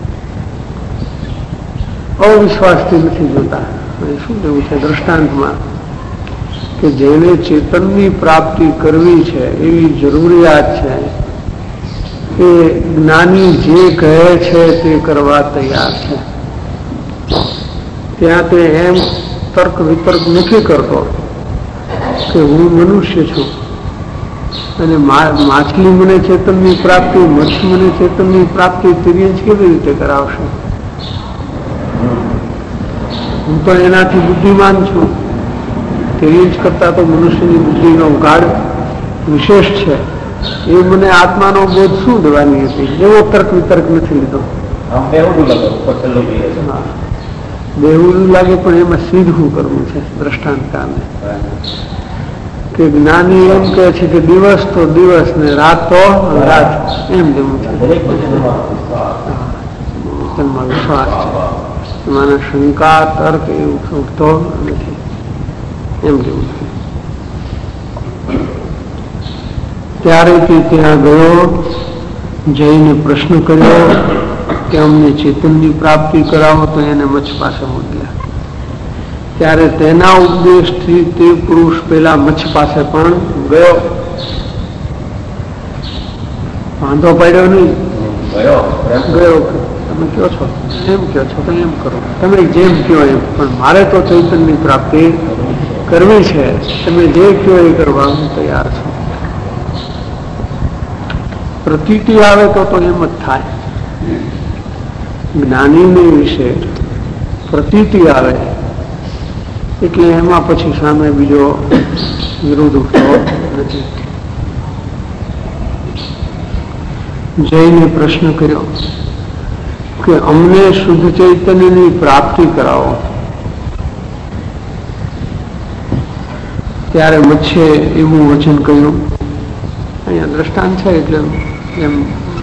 અહીંયા અવિશ્વાસથી નથી જોતા. શું કેવું છે દ્રષ્ટાંતમાં કે જેને ચેતનની પ્રાપ્તિ કરવી છે એવી જરૂરિયાત છે, એ જ્ઞાની જે કહે છે તે કરવા તૈયાર છે. ત્યાં તે એમ તર્ક વિતર્ક નથી કરતો કે હું મનુષ્ય છું અને માછલી મને ચેતનની પ્રાપ્તિ, મચ્છ મને ચેતનની પ્રાપ્તિ તિર્યંજ કેવી રીતે કરાવશે? હું તો એનાથી બુદ્ધિમાન છું. તિર્યંજ કરતા તો મનુષ્યની બુદ્ધિનો ગાઢ વિશેષ છે. એ મને આત્માનો બોધ શું દેવાની હતી? એવો તર્ક વિતર્ક નથી લીધો. બેહુલું લાગે પણ એમાં સીધું કરવું છે. દ્રષ્ટાંત કારણે કે જ્ઞાની એમ કહે છે કે દિવસ તો દિવસ ને રાત તો રાત, એમ જેવું છે. તેમાં વિશ્વાસ છે, એમાં શંકા તર્ક એવું છૂટતો નથી, એમ જેવું છે. ત્યારે તે ત્યાં ગયો, જઈને પ્રશ્ન કર્યો કે અમને ચેતનની પ્રાપ્તિ કરાવો. તો એને મચ્છ પાસે મોકલ્યા. ત્યારે તેના ઉપદેશથી તે પુરુષ પેલા મચ્છ પાસે પણ ગયો. વાંધો પડ્યો નહીં, ગયો. તમે કયો છો એમ કયો છો તો એમ કરો, તમે જેમ કયો એમ, પણ મારે તો ચૈતન્યની પ્રાપ્તિ કરવી છે. તમે જે કયો એ કરવા હું તૈયાર છું. પ્રતીતિ આવે તો તો એમ જ થાય. જ્ઞાનીને વિશે પ્રતીતિ આવે એટલે એમાં પછી સામે બીજો વિરોધ ઉઠતો નથી. જઈને પ્રશ્ન કર્યો કે અમને શુદ્ધ ચૈતન્યની પ્રાપ્તિ કરાવો. ત્યારે મચ્છે એવું વચન કહ્યું. અહીંયા દ્રષ્ટાંત છે એટલે એમ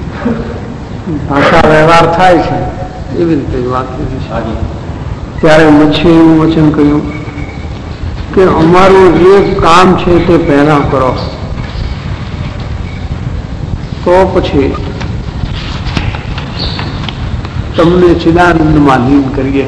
ભાષા વ્યવહાર થાય છે એવી રીતે વાક્ય છે. ત્યારે મચ્છે એવું વચન કહ્યું કે અમારું એક કામ છે તે પહેલા કરો, તો પછી તમને ચિદાનંદમાં લીન કરીએ.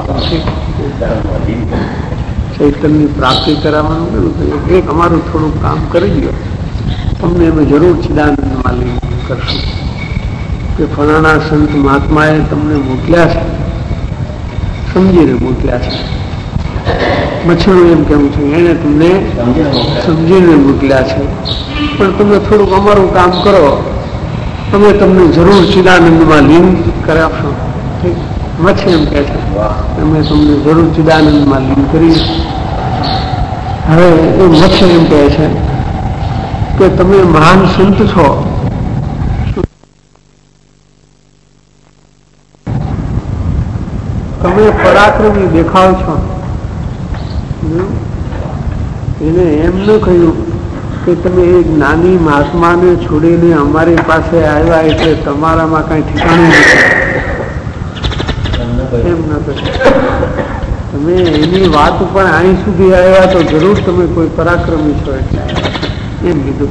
ચૈતન્ય પ્રાપ્તિ કરાવવાનું કહ્યું, એક અમારું થોડું કામ કરી દો, તમને અમે જરૂર ચિદાનંદમાં લીન કરશું. કે ફલાણા સંત મહાત્માએ તમને મોકલ્યા છે, સમજીને મોકલ્યા છે. મચ્છરું એમ કેવું છે, એને તમને સમજીને મોકલ્યા છે, પણ તમે થોડુંક અમારું કામ કરો, અમે તમને જરૂર ચિદાનંદમાં લીન કરાવશો. મચ્છ એમ કહે છે, અમે તમને જરૂર ચિદાનંદમાં લીન કરીએ. હવે એ મચ્છ એમ કહે છે કે તમે મહાન સંત છો, તમે પરાક્રમી દેખાવ છો. એને એમ ન કહ્યું કે તમે એક નાની મહાત્માને છોડીને અમારી પાસે આવ્યા એટલે તમારામાં કઈ ઠેકાણું નથી, એમ ન કહ્યું. તમે એની વાત ઉપર અહીં સુધી આવ્યા તો જરૂર તમે કોઈ પરાક્રમી છો એટલે એમ કીધું.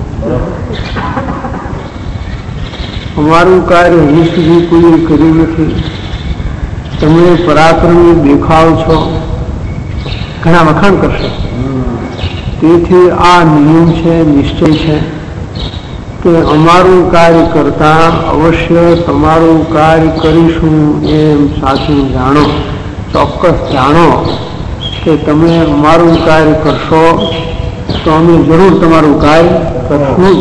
અમારું કાર્ય હજી સુધી કોઈ કર્યું નથી, તમે પરાક્રમી દેખાવ છો, ઘણા વખાણ કરશે. તેથી આ નિયમ છે, નિશ્ચય છે કે અમારું કાર્ય કરતા અવશ્ય તમારું કાર્ય કરીશું એમ સાચું જાણો, ચોક્કસ જાણો કે તમે અમારું કાર્ય કરશો તો અમે જરૂર તમારું કાર્ય કરશું.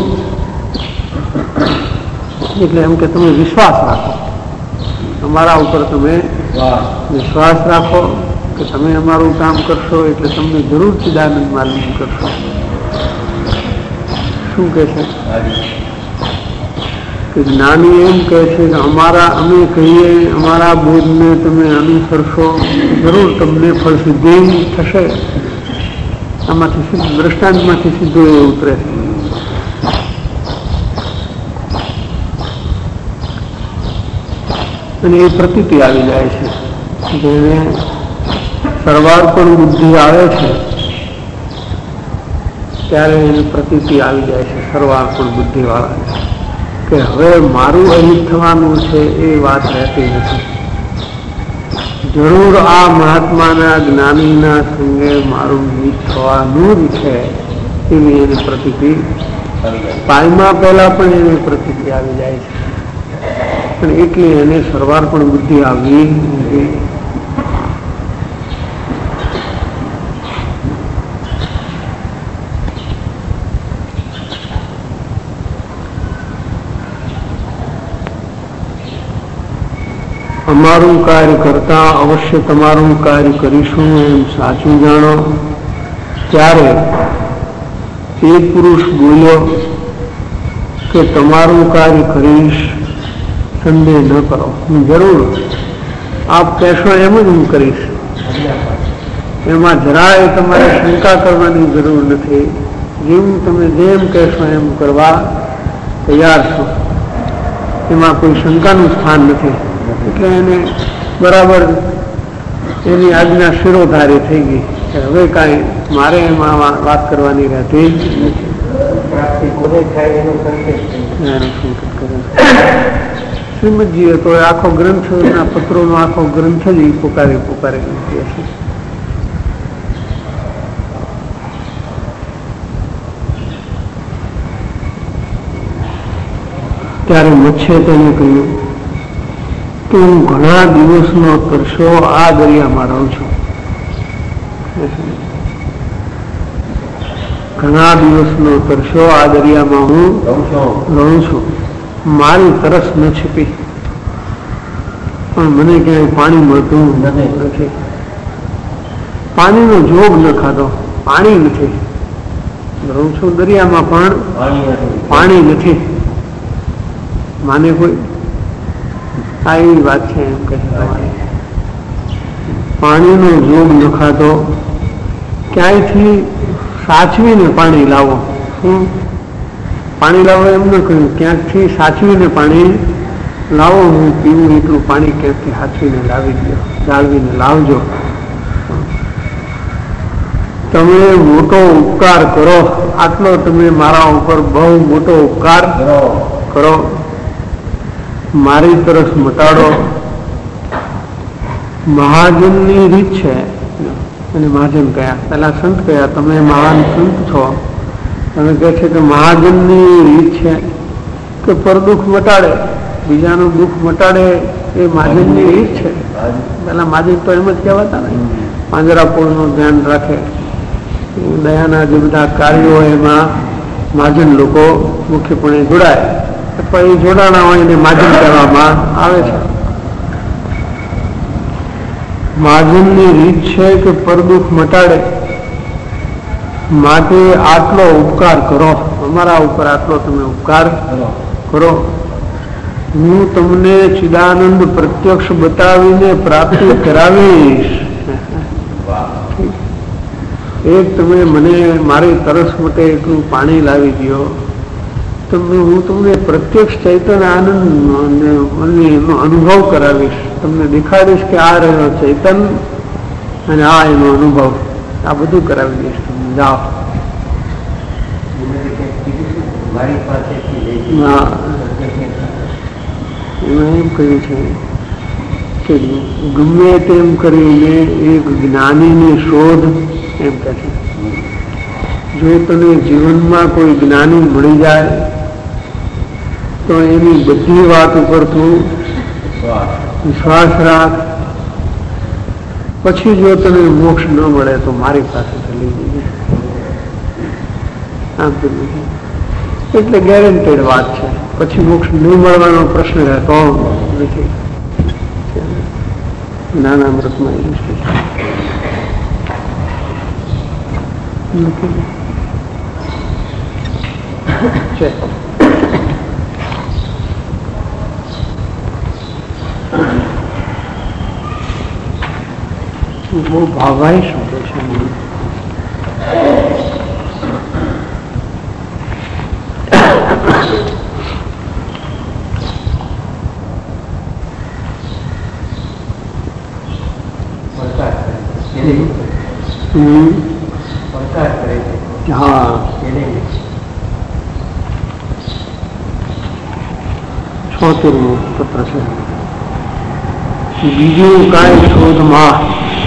એટલે એમ કે તમે વિશ્વાસ રાખો, અમારા ઉપર તમે વિશ્વાસ રાખો કે તમે અમારું કામ કરશો એટલે તમને જરૂર ચિદાનંદમાં લીન કરશો. શું કહે છે કે જ્ઞાની એમ કહે છે કે અમારા અમે કહીએ અમારા બોધને તમે અનુસરશો, જરૂર તમને ફળ સિદ્ધિ થશે. આમાંથી દ્રષ્ટાંતમાંથી સીધું એ ઉતરે છે. અને એ પ્રતીતિ આવી જાય છે, જેને સરવાળ પણ બુદ્ધિ આવે છે ત્યારે એની પ્રતીતિ આવી જાય છે, સરવાળ પણ બુદ્ધિ વાળા કે હવે મારું અહિત થવાનું છે એ વાત રહેતી નથી. જરૂર આ મહાત્માના જ્ઞાનીના સંગે મારું હિત થવાનું જ છે એવી એની પ્રતીતિ પાયમાં પહેલા પણ એની પ્રતીતિ આવી જાય છે. પણ એટલી એને સરવાળ પણ બુદ્ધિ આવી નથી. અમારું કાર્ય કરતા અવશ્ય તમારું કાર્ય કરીશું એમ સાચું જાણો. ત્યારે એ પુરુષ બોલ્યો કે તમારું કાર્ય કરીશ, સંદેહ ન કરો, હું જરૂર આપ કહેશો એમ જ હું કરીશ. એમાં જરાય તમારે શંકા કરવાની જરૂર નથી. જેમ તમે જેમ કહેશો એમ કરવા તૈયાર છો, એમાં કોઈ શંકાનું સ્થાન નથી. એટલે એને બરાબર એની આજ્ઞા શિરોધારી થઈ ગઈ. હવે કાંઈ મારે એમાં વાત કરવાની રહેતી નથી. શ્રીમદજીએ તો આખો ગ્રંથના પત્રોનો આખો ગ્રંથ જ પોકારી પોકારી મૂકી હશે. ત્યારે મચ્છે તેને કહ્યું કે હું ઘણા દિવસનો તરસો આ દરિયામાં રહું છું, ઘણા દિવસનો તરસો આ દરિયામાં હું રહું છું. મારી તરસ ન છીપી, પણ મને ક્યાંય પાણી મળતું નથી. પાણીનો જોગ ન ખાધો, પાણી નથી. રહું છું દરિયામાં પણ પાણી નથી. માને કોઈ આ એવી વાત છે એમ કહે પાણીનો જોગ ન ખાધો, ક્યાંયથી સાચવીને પાણી લાવો. શું પાણી લાવો એમ ન કહ્યું, ક્યાંકથી સાચવીને પાણી લાવો, હું પીવું એટલું પાણી ક્યાંકથી સાચવીને લાવી દો, જાળવીને લાવજો. તમે મોટો ઉપકાર કરો, આટલો તમે મારા ઉપર બહુ મોટો ઉપકાર કરો, મારી તરસ મટાડો મહાજનની રીત છે અને મહાજન કયા પેલા સંત કયા તમે મહાન સંત છો તમે કહે છે કે મહાજનની રીત છે કે પરદુઃખ મટાડે બીજાનું દુઃખ મટાડે એ મહાજનની રીત છે. પેલા મહાજન તો એમ જ કહેવાતા ને પાંજરાપોળનું ધ્યાન રાખે દયાના જે બધા કાર્યો એમાં મહાજન લોકો મુખ્યપણે જોડાય અથવા એ જોડાણા હોય એને મહાજન કહેવામાં આવે છે. મહાજનની રીત છે કે પરદુઃખ મટાડે માટે આટલો ઉપકાર કરો અમારા ઉપર આટલો તમે ઉપકાર કરો હું તમને ચિદાનંદ પ્રત્યક્ષ બતાવીને પ્રાપ્તિ કરાવીશ. એક તમે મને મારી તરસ માટે એટલું પાણી લાવી દો તમે હું તમને પ્રત્યક્ષ ચૈતન્ય આનંદ એનો અનુભવ કરાવીશ તમને દેખાડીશ કે આ રહ્યો ચૈતન અને આ એનો અનુભવ આ બધું કરાવી દઈશ તમને જાઓ. એમાં એમ કહ્યું છે કે ગમે તેમ કરીને એક જ્ઞાનીની શોધ એમ કહે છે જો તને જીવનમાં કોઈ જ્ઞાની મળી જાય તો એની બધી વાત ઉપર તું વિશ્વાસ રાખ પછી જો તને મોક્ષ ન મળે તો મારી પાસે લઈ જઈએ. આમ તો એટલે ગેરંટેડ વાત છે પછી મોક્ષ નહીં મળવાનો પ્રશ્ન રહેતો નથી. નાના અમૃતમાં એવું છે. બહુ ભાવાઈ શબ્દ છે. હા છોતેરમું પત્ર છે. બીજું કાંઈ શોધમાં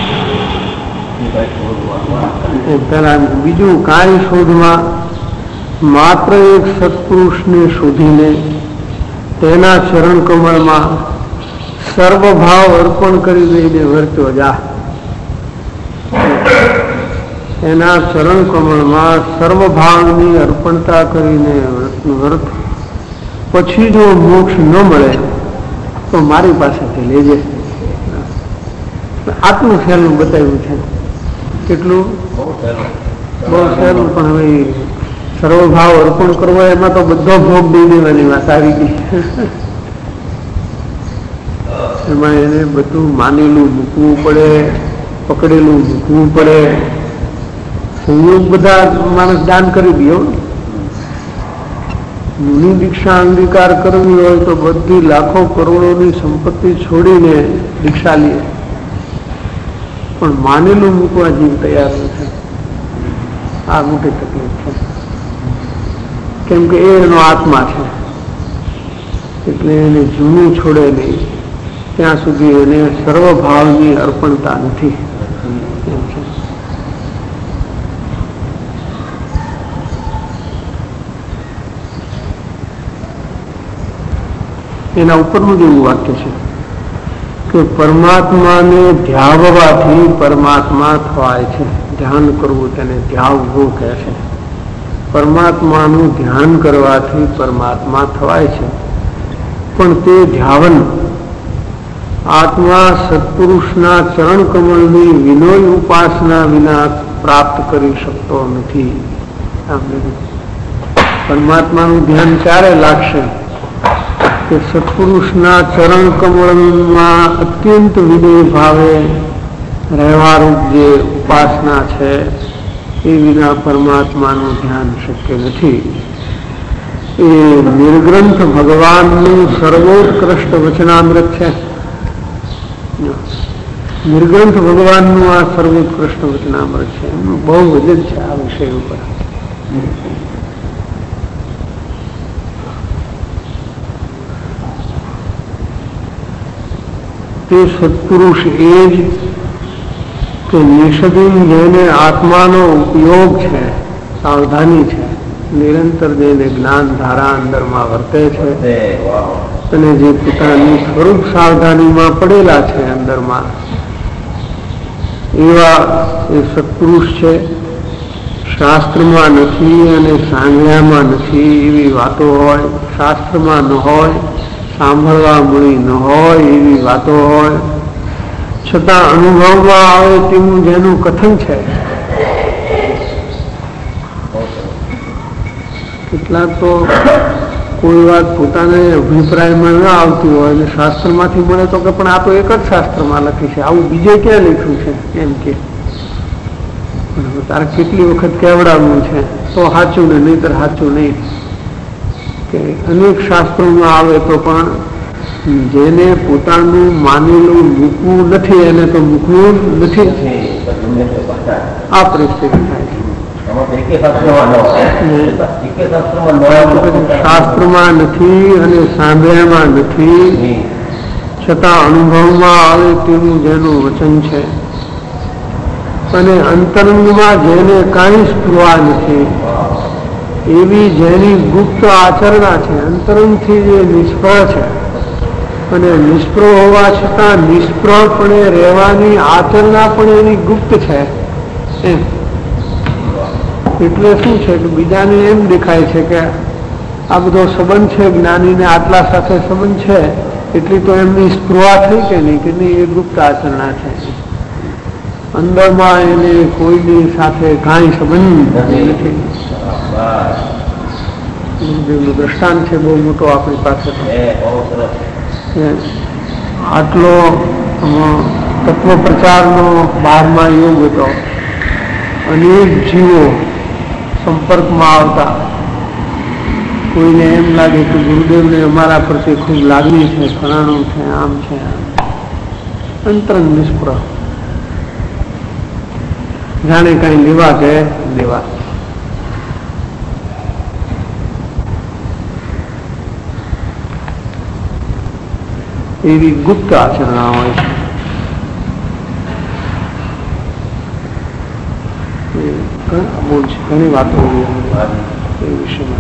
પેલા બીજું કાંઈ શોધમાં માત્ર એક સત્પુરુષને શોધીને તેના ચરણ કમળમાં સર્વભાવ અર્પણ કરી દઈને વર્તો જા. એના ચરણ કમળમાં સર્વભાવની અર્પણતા કરીને વર્ત પછી જો મોક્ષ ન મળે તો મારી પાસેથી લેજે. આટલું સહેલું બતાવ્યું છે. કેટલું બહુ સહેલું પણ હવે સર્વભાવ અર્પણ કરવો એમાં તો બધો ભોગ દઈ દેવાની વાત આવી ગઈ. એમાં એને બધું માનેલું મૂકવું પડે પકડેલું મૂકવું પડે. સંયોગ બધા માણસ દાન કરી દો. મુનિ દીક્ષા અંગીકાર કરવી હોય તો બધી લાખો કરોડોની સંપત્તિ છોડીને દીક્ષા લે પણ માનેલું મૂકવા જીવ તૈયાર નથી. આ મોટી તકલીફ છે કેમ કે એ એનો આત્મા છે એટલે એને જૂનું છોડે નહીં ત્યાં સુધી એને સર્વભાવની અર્પણતા નથી. એના ઉપરનું જ એવું વાક્ય છે કે પરમાત્માને ધ્યાવવાથી પરમાત્મા થવાય છે. ધ્યાન કરવું તેને ધ્યાવવું કહે છે. પરમાત્માનું ધ્યાન કરવાથી પરમાત્મા થવાય છે પણ તે ધ્યાવન આત્મા સત્પુરુષના ચરણ કમળની વિનોય ઉપાસના વિના પ્રાપ્ત કરી શકતો નથી. પરમાત્માનું ધ્યાન ક્યારે લાગશે કે સત્પુરુષના ચરણ કમળમાં અત્યંત વિનય ભાવે રહેવારૂપ જે ઉપાસના છે એ વિના પરમાત્માનું ધ્યાન શક્ય નથી. એ નિર્ગ્રંથ ભગવાનનું સર્વોત્કૃષ્ટ વચનામૃત છે. નિર્ગ્રંથ ભગવાનનું આ સર્વોત્કૃષ્ટ વચનામૃત છે. એમનું બહુ વજન છે આ વિષય ઉપર. તે સત્પુરુષ એ જ કે નિષદીન જેને આત્માનો ઉપયોગ છે, સાવધાની છે, નિરંતર જેને જ્ઞાન ધારા અંદરમાં વર્તે છે અને જે પોતાની સ્વરૂપ સાવધાનીમાં પડેલા છે અંદરમાં, એવા એ સત્પુરુષ છે. શાસ્ત્રમાં નથી અને સાંભળ્યામાં નથી એવી વાતો હોય, શાસ્ત્રમાં ન હોય, સાંભળવા મળી ન હોય એવી વાતો હોય, છતાં અનુભવમાં આવે તેવું જેનું કથન છે. કેટલાક તો કોઈ વાત પોતાને અભિપ્રાયમાં ન આવતી હોય અને શાસ્ત્રમાંથી મળે તો કે પણ આ તો એક જ શાસ્ત્રમાં લખી છે, આવું બીજે ક્યાં લખ્યું છે એમ કે તારે કેટલી વખત કેવડાવવું છે તો સાચું ને નહીતર સાચું નહીં. કે અનેક શાસ્ત્રોમાં આવે તો પણ જેને પોતાનું માનેલું મૂકવું નથી એને તો મૂકવું નથી. આ પરિસ્થિતિ થાય છે. શાસ્ત્રમાં નથી અને સાંભળ્યામાં નથી, છતાં અનુભવમાં આવે તેવું જેનું વચન છે અને અંતરંગમાં જેને કાંઈ સ્પૃહા નથી એવી જેની ગુપ્ત આચરણા છે, અંતરંગથી જે નિષ્ફળ છે અને નિષ્ફળ હોવા છતાં નિષ્ફળપણે રહેવાની આચરણા પણ એની ગુપ્ત છે. એમ એટલે શું છે કે બીજાને એમ દેખાય છે કે આ બધો સંબંધ છે, જ્ઞાનીને આટલા સાથે સંબંધ છે એટલી તો એમની સ્પૃહા થઈ કે નહીં કે નહીં, એ ગુપ્ત આચરણા છે. અંદરમાં એને કોઈની સાથે કાંઈ સંબંધ નથી. દ્રષ્ટાંત છે બહુ મોટો આપણી પાસે. આટલો તત્વ પ્રચારનો બારમા યુગ હતો, અનેક જીવો સંપર્કમાં આવતા. કોઈને એમ લાગે કે ગુરુદેવને અમારા પ્રત્યે ખૂબ લાગણી છે, ફલાણું છે, આમ છે, અંતરંગ નિષ્પ્રહ, જાણે કઈ લેવા કે દેવા. એવી ગુપ્ત આચરણા હોય છે. બહુ છે, ઘણી વાતો એ વિષયમાં.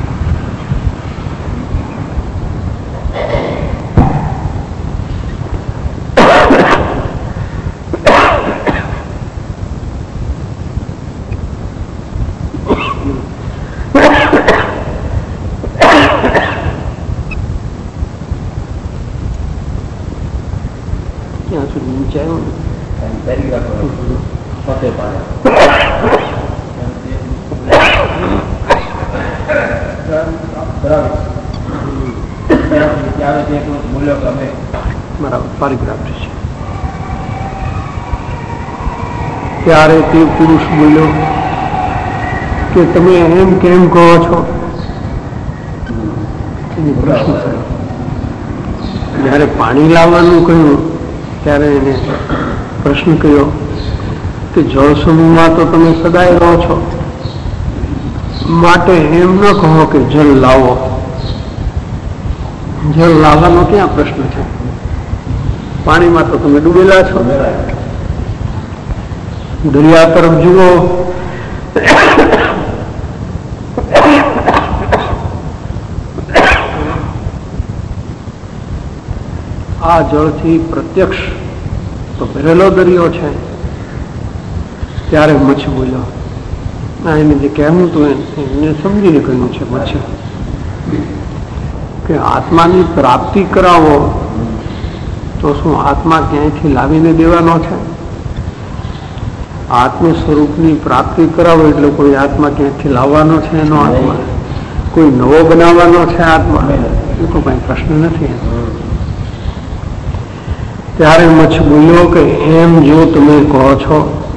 ત્યાં સુધી નીચે આવ્યો બરાબર પારિગ્રાફ છે. ત્યારે તે પુરુષ બોલ્યો કે તમે એમ કેમ કહો છો? એની પ્રશ્ન થયો. જયારે પાણી લાવવાનું કહ્યું ત્યારે એને પ્રશ્ન કર્યો કે જળ સમૂહમાં તો તમે સદાય રહો છો, માટે એમ ન કહો કે જળ લાવો. જળ લાવવાનો ક્યાં પ્રશ્ન છે? પાણીમાં તો તમે ડૂબેલા છો. દરિયા તરફ જુઓ, આ જળથી પ્રત્યક્ષ તો ભરેલો દરિયો છે. ત્યારે મચ્છ બોલ્યો, આ એને જે કહેવું હતું એને સમજીને કહ્યું છે મચ્છ કે આત્માની પ્રાપ્તિ કરાવો તો શું આત્મા ક્યાંયથી લાવીને દેવાનો છે? આત્મ સ્વરૂપની પ્રાપ્તિ કરાવો એટલે કોઈ આત્મા ક્યાંયથી લાવવાનો છે? એનો આત્મા કોઈ નવો બનાવવાનો છે આત્મા? એ તો કઈ પ્રશ્ન નથી. ત્યારે મચ્છ બોલ્યો કે એમ જો તમે કહો છો,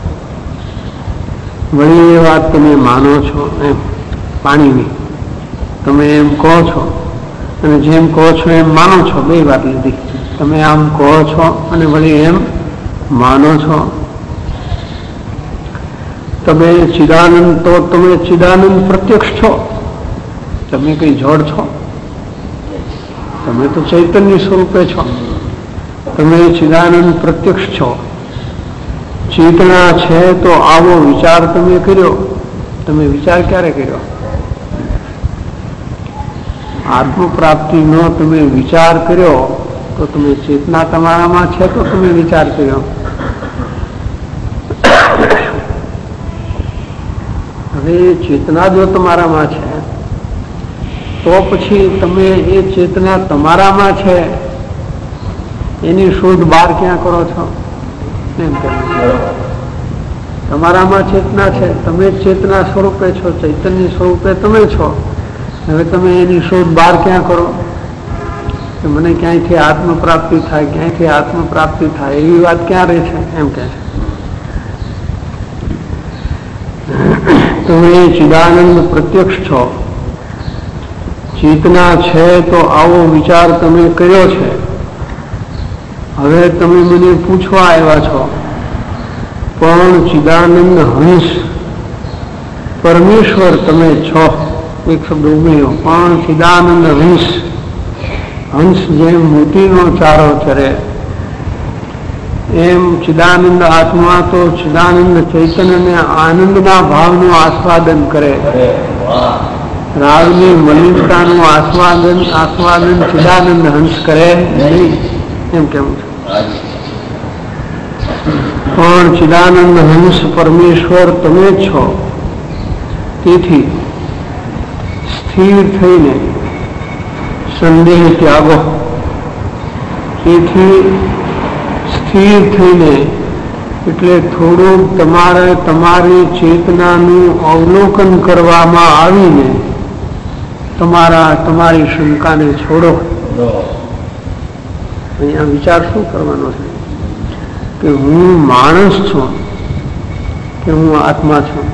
વળી એ વાત તમે માનો છો, એમ પાણીની તમે એમ કહો છો અને જેમ કહો છો એમ માનો છો, બે વાત લીધી. તમે આમ કહો છો અને વળી એમ માનો છો. તમે ચિદાનંદ તો તમે ચિદાનંદ પ્રત્યક્ષ છો, તમે કઈ જડ છો? તમે તો ચૈતન્ય સ્વરૂપે છો. તમે ચિદાનંદ પ્રત્યક્ષ છો, ચેતના છે, તો આવો વિચાર તમે કર્યો. તમે વિચાર ક્યારે કર્યો? આત્મ પ્રાપ્તિનો તમે વિચાર કર્યો તો તમે ચેતના તમારામાં છે તો તમે વિચાર કર્યો. હવે ચેતના જો તમારામાં છે તો પછી તમે એ ચેતના તમારામાં છે એની શોધ બહાર ક્યાં કરો છો? એમ કે તમારામાં ચેતના છે, તમે ચેતના સ્વરૂપે છો, ચૈતન્ય સ્વરૂપે તમે છો. હવે તમે એની શોધ બહાર ક્યાં કરો કે મને ક્યાંયથી આત્મ પ્રાપ્તિ થાય, ક્યાંયથી આત્મ પ્રાપ્તિ થાય, એવી વાત ક્યાં રહે છે? એમ કે તમે ચિદાનંદ પ્રત્યક્ષ છો, ચેતના છે, તો આવો વિચાર તમે કર્યો છે. હવે તમે મને પૂછવા આવ્યા છો પણ ચિદાનંદ હંસ પરમેશ્વર તમે છો, એક શબ્દ ઉમેર્યો, પણ ચિદાનંદ હંસ, હંસ જેમ મોતીનો ચારો ચરે એમ ચિદાનંદ આત્મા તો ચિદાનંદ ચૈતન્ય અને આનંદના ભાવનું આસ્વાદન કરે. રાગની મલિનતાનું આસ્વાદન આસ્વાદન ચિદાનંદ હંસ કરે નહીં, એમ કેવું છે. પણ ચિદાનંદ હંસ પરમેશ્વર તમે જ છો. તેથી સ્થિર થઈને સંદેહ ત્યાગો. તેથી સ્થિર થઈને એટલે થોડું તમારે તમારી ચેતનાનું અવલોકન કરવામાં આવીને તમારા તમારી શંકાને છોડો. અહીંયા વિચાર શું કરવાનો છે કે હું માણસ છું કે હું આત્મા છું?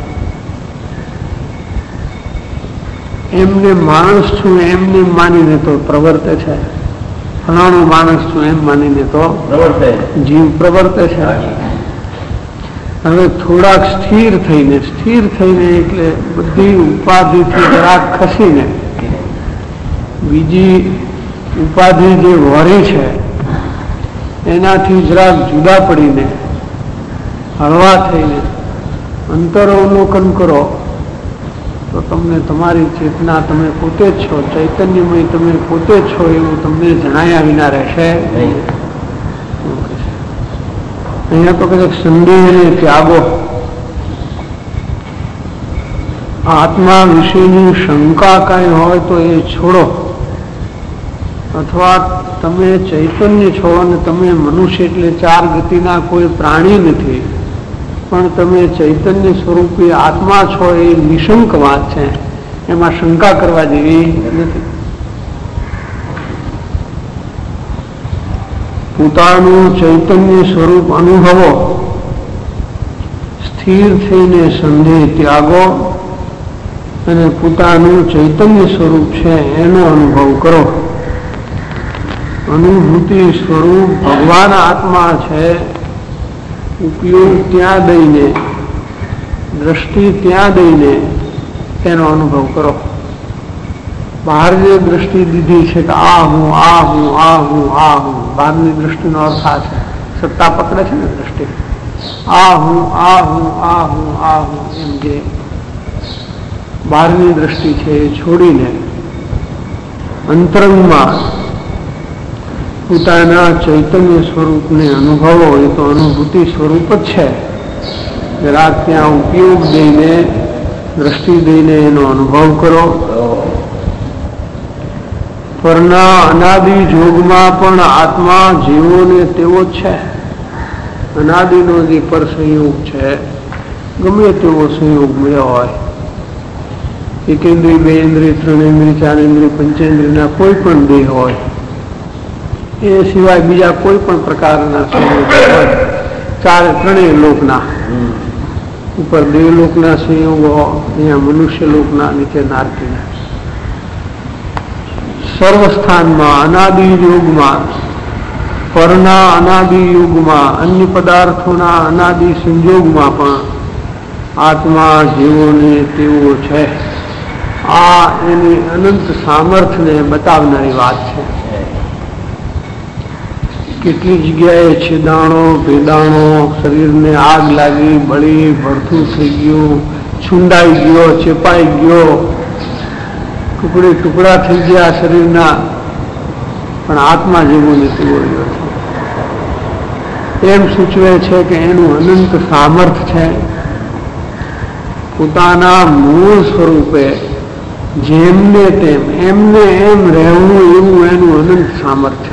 એમને માણસ છું એમને માનીને તો પ્રવર્તે છે, ફલાણું માણસ છું એમ માનીને તો જીવ પ્રવર્તે છે. હવે થોડાક સ્થિર થઈને, સ્થિર થઈને એટલે બધી ઉપાધિથી જરાક ખસીને બીજી ઉપાધિ જે વળી છે એનાથી જરાક જુદા પડીને હળવા થઈને અંતરવલોકન કરો તો તમને તમારી ચેતના તમે પોતે જ છો, ચૈતન્યમય તમે પોતે જ છો એવું તમને જણાયા વિના રહેશે. અહીંયા તો કદાચ સંદેહને ત્યાગો. આત્મા વિશેની શંકા કાંઈ હોય તો એ છોડો. અથવા તમે ચૈતન્ય છો અને તમે મનુષ્ય એટલે ચાર ગતિના કોઈ પ્રાણી નથી, પણ તમે ચૈતન્ય સ્વરૂપી આત્મા છો એ નિશંક વાત છે, એમાં શંકા કરવા જેવી નથી. પોતાનું ચૈતન્ય સ્વરૂપ અનુભવો, સ્થિર થઈને સંદેહ ત્યાગો અને પોતાનું ચૈતન્ય સ્વરૂપ છે એનો અનુભવ કરો. અનુભૂતિ સ્વરૂપ ભગવાન આત્મા છે, ઉપયોગ ત્યાં દઈને, દ્રષ્ટિ ત્યાં દઈને તેનો અનુભવ કરો. બહાર જે દ્રષ્ટિ દીધી છે કે આ હું આ હું આ હું આ હું, બહારની દ્રષ્ટિનો અર્થ આ છે, સત્તા પકડે છે ને દ્રષ્ટિ. આ હું આ હું આ હું આ હું એમ જે બહારની દ્રષ્ટિ છે એ છોડીને અંતરંગમાં પોતાના ચૈતન્ય સ્વરૂપને અનુભવો. એ તો અનુભૂતિ સ્વરૂપ જ છે, જરાક ત્યાં ઉપયોગ દઈને, દ્રષ્ટિ દઈને એનો અનુભવ કરો. પરના અનાદિ જોગમાં પણ આત્મા જીવોને તેવો જ છે. અનાદિનો જે પર સંયોગ છે, ગમે તેવો સંયોગ મળ્યો હોય, એકેન્દ્રિય, બે ઇન્દ્રિય, ત્રણેન્દ્રિય, ચારેન્દ્રિય, પંચેન્દ્રિયના કોઈ પણ દેહ હોય, એ સિવાય બીજા કોઈ પણ પ્રકારના સંયોગ હોય, ચાર ત્રણેય લોકના, ઉપર દેવલોકના સંયોગો, અહીંયા મનુષ્ય લોકના, નીચે નારકીના, સર્વસ્થાનમાં અનાદિ યોગમાં, પરના અનાદિ યુગમાં, અન્ય પદાર્થોના અનાદિ સંજોગમાં પણ આત્મા જેવોને તેવો છે. આ એની અનંત સામર્થ્યને બતાવનારી વાત છે. કેટલી જગ્યાએ છેદાણો ભેદાણો, શરીરને આગ લાગી, બળી, ભડથું થઈ ગયું, છુંડાઈ ગયો, ચેપાઈ ગયો, ટુકડે ટુકડા થઈ ગયા શરીરના, પણ આત્મા જેવો નથી બોલ્યો છે. એમ સૂચવે છે કે એનું અનંત સામર્થ્ય છે. પોતાના મૂળ સ્વરૂપે જેમને તેમ એમને એમ રહેવું એવું એનું અનંત સામર્થ્ય.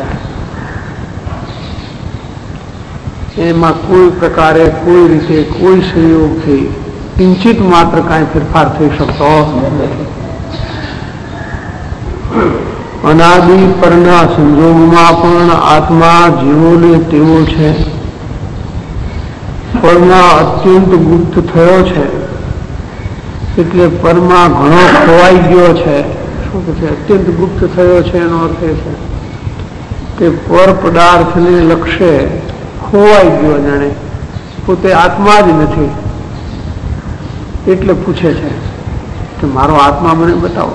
એમાં કોઈ પ્રકારે, કોઈ રીતે, કોઈ સંયોગથી કિંચિત માત્ર કાંઈ ફેરફાર થઈ શકતો નથી. અનાદિ પરના સંજોગમાં પણ આત્મા જેવો ને તેવો છે. પરમાં અત્યંત ગુપ્ત થયો છે, એટલે પરમાં ઘણો ખોવાઈ ગયો છે. શું કે છે અત્યંત ગુપ્ત થયો છે? એનો અર્થ એ છે કે પર પદાર્થને લક્ષ્ય ખોવાઈ ગયો, જાણે પોતે આત્મા જ નથી. એટલે પૂછે છે કે મારો આત્મા મને બતાવો.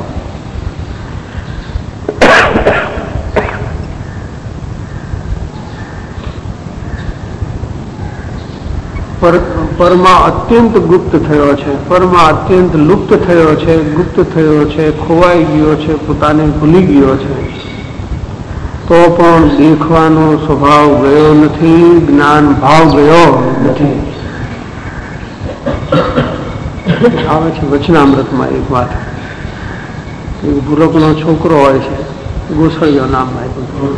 પરમાં અત્યંત ગુપ્ત થયો છે, પરમાં અત્યંત લુપ્ત થયો છે, ગુપ્ત થયો છે, ખોવાઈ ગયો છે, પોતાને ભૂલી ગયો છે. તો પણ દેખવાનો સ્વભાવ ગયો નથી, જ્ઞાન ભાવ ગયો નથી. આવે છે વચનામૃતમાં એક વાત. એક ભૂલકનો છોકરો હોય છે, ગોસળિયો નામ આપ્યું.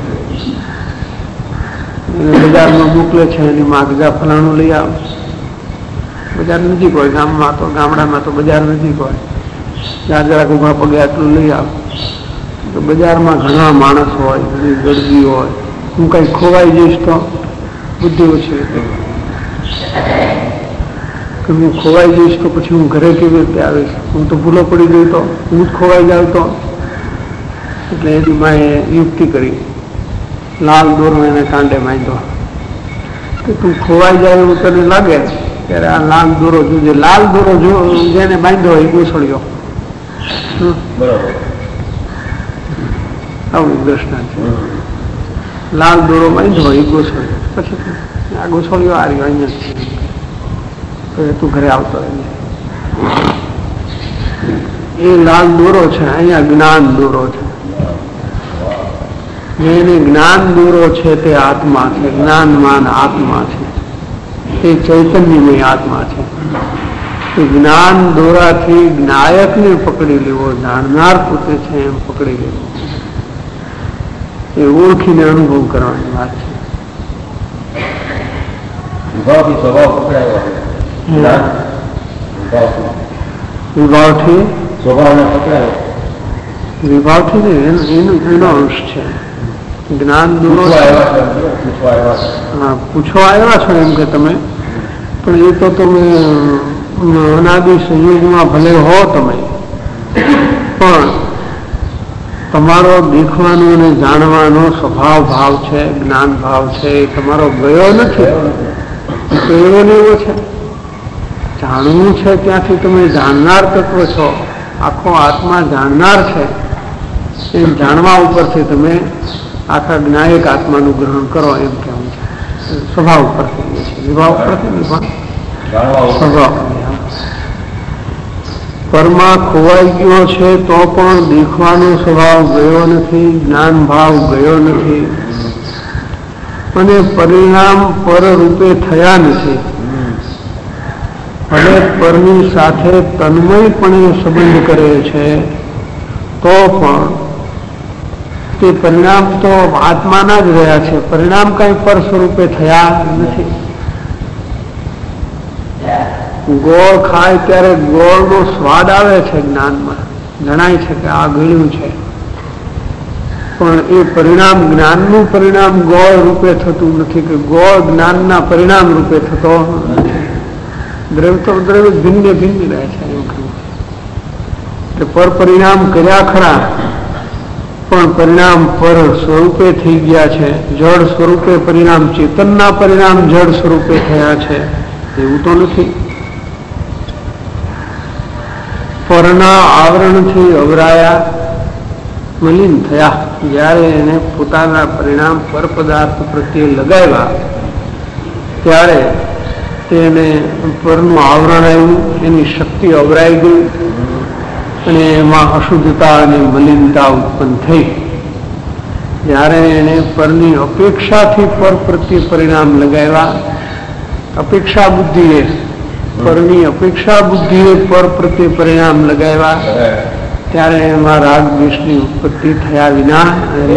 એને બજારમાં મોકલે છે, એની માં બીજા ફલાણું લઈ આવે. બજાર નજીક હોય, ગામમાં તો ગામડામાં તો બજાર નજીક હોય, જ્યાં જરાક ઉભા પગે આટલું લઈ આવે. તો બજારમાં ઘણા માણસ હોય, ઘણી ગરદી હોય. હું કઈ ખોવાઈ જઈશ તો બુદ્ધિ ઓછી કે હું ખોવાઈ જઈશ તો પછી હું ઘરે કેવી રીતે આવીશ? હું તો ભૂલો પડી ગઈ તો હું જ ખોવાઈ જાઉં તો. એટલે એની માએ યુક્તિ કરી, લાલ દોરો એને કાંડે માંડ્યો કે તું ખોવાઈ જાય એવું તને લાગે ત્યારે આ લાલ દોરો જોજે. લાલ દોરો જો જેને બાંધ્યો હોય એ ગોસળ્યો. આવું દ્રષ્ટાંત છે. લાલ દોરો બાંધ્યો હોય એ ગોસળ્યો. પછી આ ગોસળ્યો આ રહ્યો અહીંયા, તું ઘરે આવતો રહે. એ લાલ દોરો છે, અહીંયા જ્ઞાન દોરો છે. એને જ્ઞાન દોરો છે તે આત્મા છે, જ્ઞાનમાન આત્મા છે, તે ચૈતન્યમય આત્મા છે. એ જ્ઞાન દોરાથી જ્ઞાયકને પકડી લેવો, જાણનાર પોતે છે એમ પકડી લેવો, એ ઓળખીને અનુભવ કરવાની વાત છે. વિભાવથી સ્વભાવને પકડાયો, વિભાવથી એનો અંશ છે. જ્ઞાન દોરો હા પૂછવા આવ્યા છો એમ કે તમે, પણ એ તો તમે અનાદિ સંયોગમાં ભલે હો તમે, પણ તમારો દેખવાનો અને જાણવાનો સ્વભાવ ભાવ છે, જ્ઞાન ભાવ છે, એ તમારો ગયો નથી. તો એવો ને એવો છે. જાણવું છે ત્યાંથી તમે જાણનાર તત્વ છો, આખો આત્મા જાણનાર છે. એમ જાણવા ઉપરથી તમે આખા જ્ઞાયક આત્માનું ગ્રહણ કરો એમ કહેવું છે. સ્વભાવ ઉપરથી છે, વિભાવ ઉપરથી નહીં પણ સ્વભાવ. પરમાં ખોવાઈ ગયો છે તો પણ દેખવાનો સ્વભાવ ગયો નથી, જ્ઞાન ભાવ ગયો નથી, અને પરિણામ પર રૂપે થયા નથી. ભલે પરની સાથે તન્મયપણે સંબંધ કરે છે તો પણ તે પરિણામ તો આત્માના જ રહ્યા છે. પરિણામ કઈ પર સ્વરૂપે થયા નથી. ગોળ ખાય ત્યારે ગોળનો સ્વાદ આવે છે, જ્ઞાનમાં જણાય છે કે આ ગળ્યું છે, પણ એ પરિણામ જ્ઞાનનું પરિણામ ગોળ રૂપે થતું નથી, કે ગોળ જ્ઞાનના પરિણામ રૂપે થતો નથી. દ્રવ્ય તો દ્રવ્ય ભિન્ન ભિન્ન રહે છે. એમ કહ્યું કે પર પરિણામ કર્યા ખરા, પણ પરિણામ પર સ્વરૂપે થઈ ગયા છે. જળ સ્વરૂપે પરિણામ, ચેતનના પરિણામ જળ સ્વરૂપે થયા છે એવું તો નથી. પરના આવરણથી અવરાયા મલિન થયા. જ્યારે એને પોતાના પરિણામ પર પદાર્થ પ્રત્યે લગાવ્યા ત્યારે તેને પરનું આવરણ આવ્યું, એની શક્તિ અવરાઈ ગઈ અને એમાં અશુદ્ધતા અને મલિનતા ઉત્પન્ન થઈ. જ્યારે એને પરની અપેક્ષાથી પર પ્રત્યે પરિણામ લગાવ્યા, અપેક્ષા બુદ્ધિએ પરની અપેક્ષા બુદ્ધિએ પર પ્રત્યે પરિણામ લગાવ્યા ત્યારે એમાં રાગ દ્વેષની ઉત્પત્તિ થયા વિના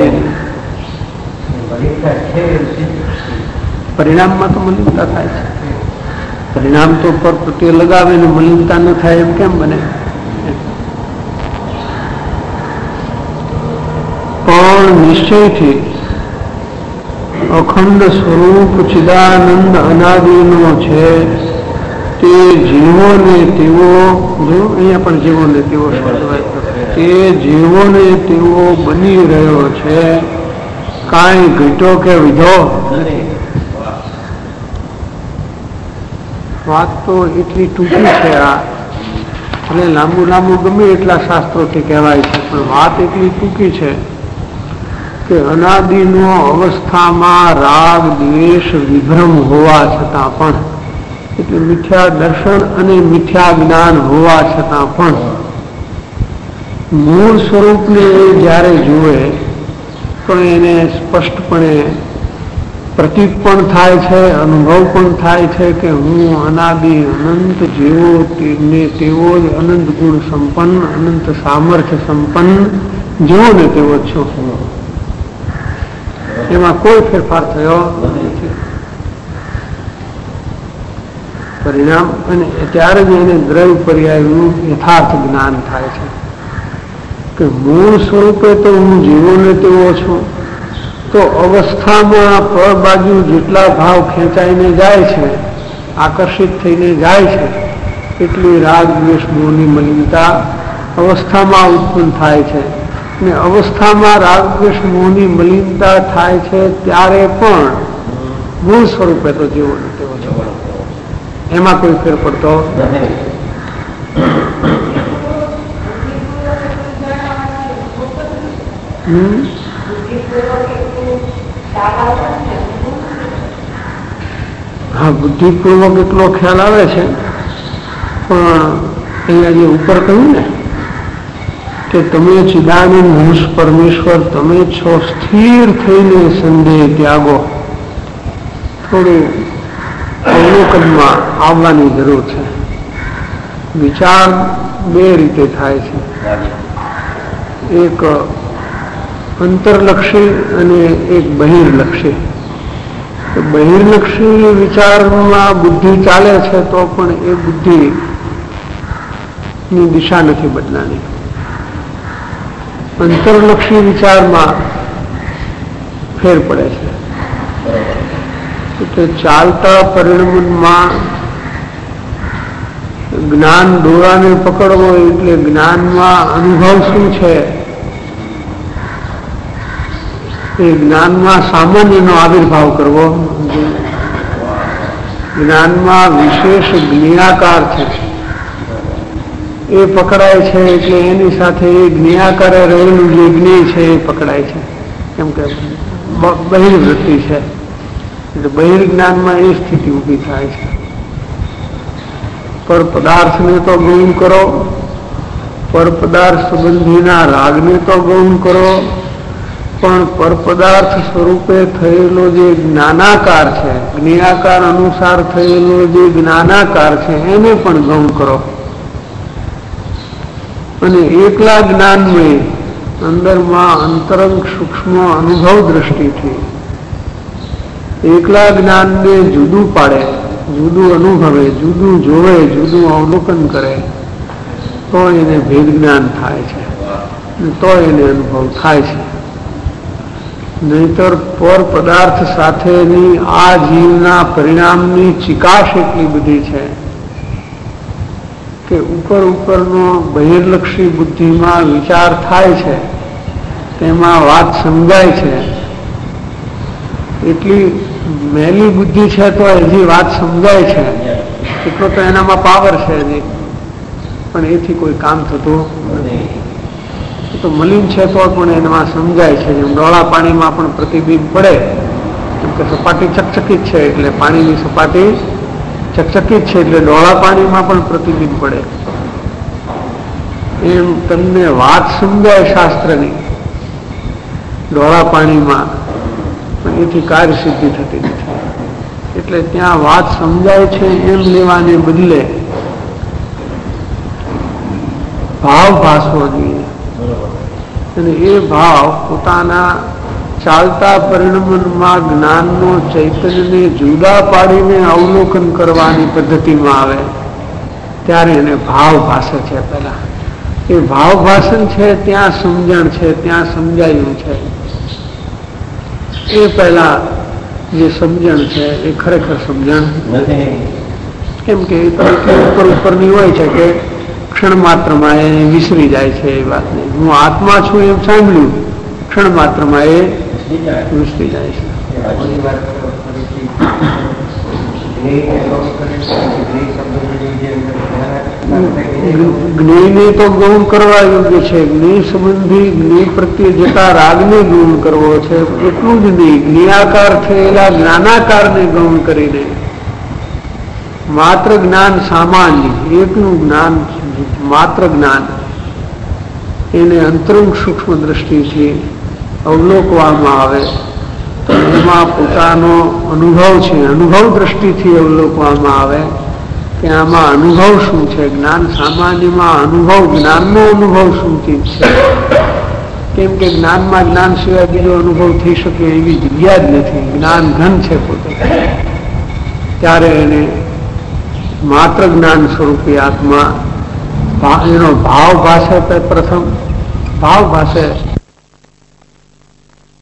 પરિણામમાં તો મલિનતા થાય છે. પરિણામ તો પર પ્રત્યે લગાવે ને મલિનતા ન થાય એમ કેમ બને? પણ નિશ્ચયથી અખંડ સ્વરૂપ ચિદાનંદ અનાદિનો છે તે જીવો ને તેવો, જો અહીંયા પણ જીવો ને તેવો તે જીવો ને તેવો બની રહ્યો છે, કાંઈ ઘટો કે વિધો. વાત તો એટલી ટૂંકી છે આ, અને લાંબુ લાંબુ ગમે એટલા શાસ્ત્રોથી કહેવાય છે, પણ વાત એટલી ટૂંકી છે કે અનાદિનો અવસ્થામાં રાગ દ્વેષ વિભ્રમ હોવા છતાં પણ, એટલે મિથ્યા દર્શન અને મિથ્યા જ્ઞાન હોવા છતાં પણ મૂળ સ્વરૂપને જ્યારે જુએ તો એને સ્પષ્ટપણે પ્રતીત પણ થાય છે, અનુભવ પણ થાય છે કે હું અનાદિ અનંત જેવો ને તેવો જ અનંત ગુણ સંપન્ન, અનંત સામર્થ્ય સંપન્ન જેવો ને તેવો છું. એમાં કોઈ ફેરફાર થયો નથી. પરિણામ અને ત્યારે જ એને દ્રવ્ય પર્યાયનું યથાર્થ જ્ઞાન થાય છે કે મૂળ સ્વરૂપે તો હું જીવો ને તેવો છું, તો અવસ્થામાં પર બાજુ જેટલા ભાવ ખેંચાઈને જાય છે, આકર્ષિત થઈને જાય છે, એટલી રાગ દ્વેષ મોહની મલિનતા અવસ્થામાં ઉત્પન્ન થાય છે. ને અવસ્થામાં રાગ દ્વેષ મોહની મલિનતા થાય છે ત્યારે પણ મૂળ સ્વરૂપે તો જીવો ને તેવો છે, એમાં કોઈ ફેર પડતો નથી. હા, બુદ્ધિપૂર્વક એટલો ખ્યાલ આવે છે, પણ અહીંયા જે ઉપર કહ્યું ને કે તમે ચિદાનંદ અંશ પરમેશ્વર તમે છો, સ્થિર થઈને સંદેહ ત્યાગો, થોડું અવલોકનમાં આવવાની જરૂર છે. વિચાર બે રીતે થાય છે, એક અંતરલક્ષી અને એક બહિર્લક્ષી. બહિર્લક્ષી વિચારમાં બુદ્ધિ ચાલે છે તો પણ એ બુદ્ધિની દિશા નથી બદલાની. અંતરલક્ષી વિચારમાં ફેર પડે છે. એટલે ચાલતા પરિણમમાં જ્ઞાન દોરાને પકડવો એટલે જ્ઞાનમાં અનુભવ શું છે એ જ્ઞાનમાં સામાન્યનો આવિર્ભાવ કરવો. જ્ઞાનમાં વિશેષ જ્ઞેયાકાર છે એ પકડાય છે, એટલે એની સાથે એ જ્ઞેયાકારે રહેલું જે જ્ઞેય છે એ પકડાય છે. કેમ કે બહિર્વૃત્તિ છે, એટલે બહિર્જ્ઞાનમાં એ સ્થિતિ ઊભી થાય છે. પર પદાર્થને તો ગૌણ કરો, પર પદાર્થ સંબંધીના રાગને તો ગૌણ કરો, પણ પર પદાર્થ સ્વરૂપે થયેલો જે જ્ઞાનાકાર છે, જ્ઞેયાકાર અનુસાર થયેલો જે જ્ઞાનાકાર છે એને પણ ગૌણ કરો. અને એકલા જ્ઞાનમય અંદરમાં અંતરંગ સૂક્ષ્મ અનુભવ દ્રષ્ટિથી એકલા જ્ઞાનને જુદું પાડે, જુદું અનુભવે, જુદું જોવે, જુદું અવલોકન કરે તો એને ભેદ જ્ઞાન થાય છે, તો એને અનુભવ થાય છે. નહીતર પર પદાર્થ સાથેની આ જીવના પરિણામની ચિકાશ એટલી બધી છે કે ઉપર ઉપરનો બહિર્લક્ષી બુદ્ધિમાં વિચાર થાય છે, તેમાં વાત સમજાય છે. એટલી મેલી બુદ્ધિ છે તો હજી વાત સમજાય છે, એટલો તો એનામાં પાવર છે હજી, પણ એથી કોઈ કામ થતું નથી. તો મલિન છે તો પણ એમાં સમજાય છે. જેમ ડોળા પાણીમાં પણ પ્રતિબિંબ પડે, કેમ કે સપાટી ચકચકિત છે એટલે પાણીની સપાટી ચકચકિત છે એટલે ડોળા પાણીમાં પણ પ્રતિબિંબ પડે. એમ તમને વાત સમજાય શાસ્ત્રની ડોળા પાણીમાં, પણ એથી કાર્ય સિદ્ધિ થતી નથી. એટલે ત્યાં વાત સમજાય છે એમ લેવાને બદલે ભાવ ભાસવો જોઈએ. અને એ ભાવ પોતાના ચાલતા પરિણમનમાં જ્ઞાનનો ચૈતન્યને જુદા પાડીને અવલોકન કરવાની પદ્ધતિમાં આવે ત્યારે એને ભાવ ભાષે છે. પહેલા એ ભાવ ભાષણ છે, ત્યાં સમજણ છે, ત્યાં સમજાયું છે. એ પહેલા જે સમજણ છે એ ખરેખર સમજણ નથી. કેમ કે એ તો ઉપર ઉપરની હોય છે કે ક્ષણ માત્રમાં એ વિસરી જાય છે. એ વાતને હું આત્મા છું એમ સાંભળ્યું, ક્ષણ માત્રમાં એ વિસરી જાય છે. જ્ઞેયને તો ગૌણ કરવા યોગ્ય છે. જ્ઞેય સંબંધી જ્ઞેય પ્રત્યે જતા રાગને ગૌણ કરવો છે. એટલું જ નહીં, જ્ઞેયાકાર થયેલા જ્ઞાનાકારને ગૌણ કરીને માત્ર જ્ઞાન સામાન્ય એકનું જ્ઞાન, માત્ર જ્ઞાન એને અંતરંગ સૂક્ષ્મ દ્રષ્ટિથી અવલોકવામાં આવે તો એમાં પોતાનો અનુભવ છે, અનુભવ દ્રષ્ટિથી અવલોકવામાં આવે કે આમાં અનુભવ શું છે. જ્ઞાન સામાન્યમાં અનુભવ, જ્ઞાનનો અનુભવ શું ચીજ છે. કેમ કે જ્ઞાનમાં જ્ઞાન સિવાય બીજો અનુભવ થઈ શકે એવી જગ્યા જ નથી. જ્ઞાન ઘન છે પોતે. ત્યારે એને માત્ર જ્ઞાન સ્વરૂપી આત્મા એનો ભાવ ભાષે પ્રથમ ભાવ ભાષે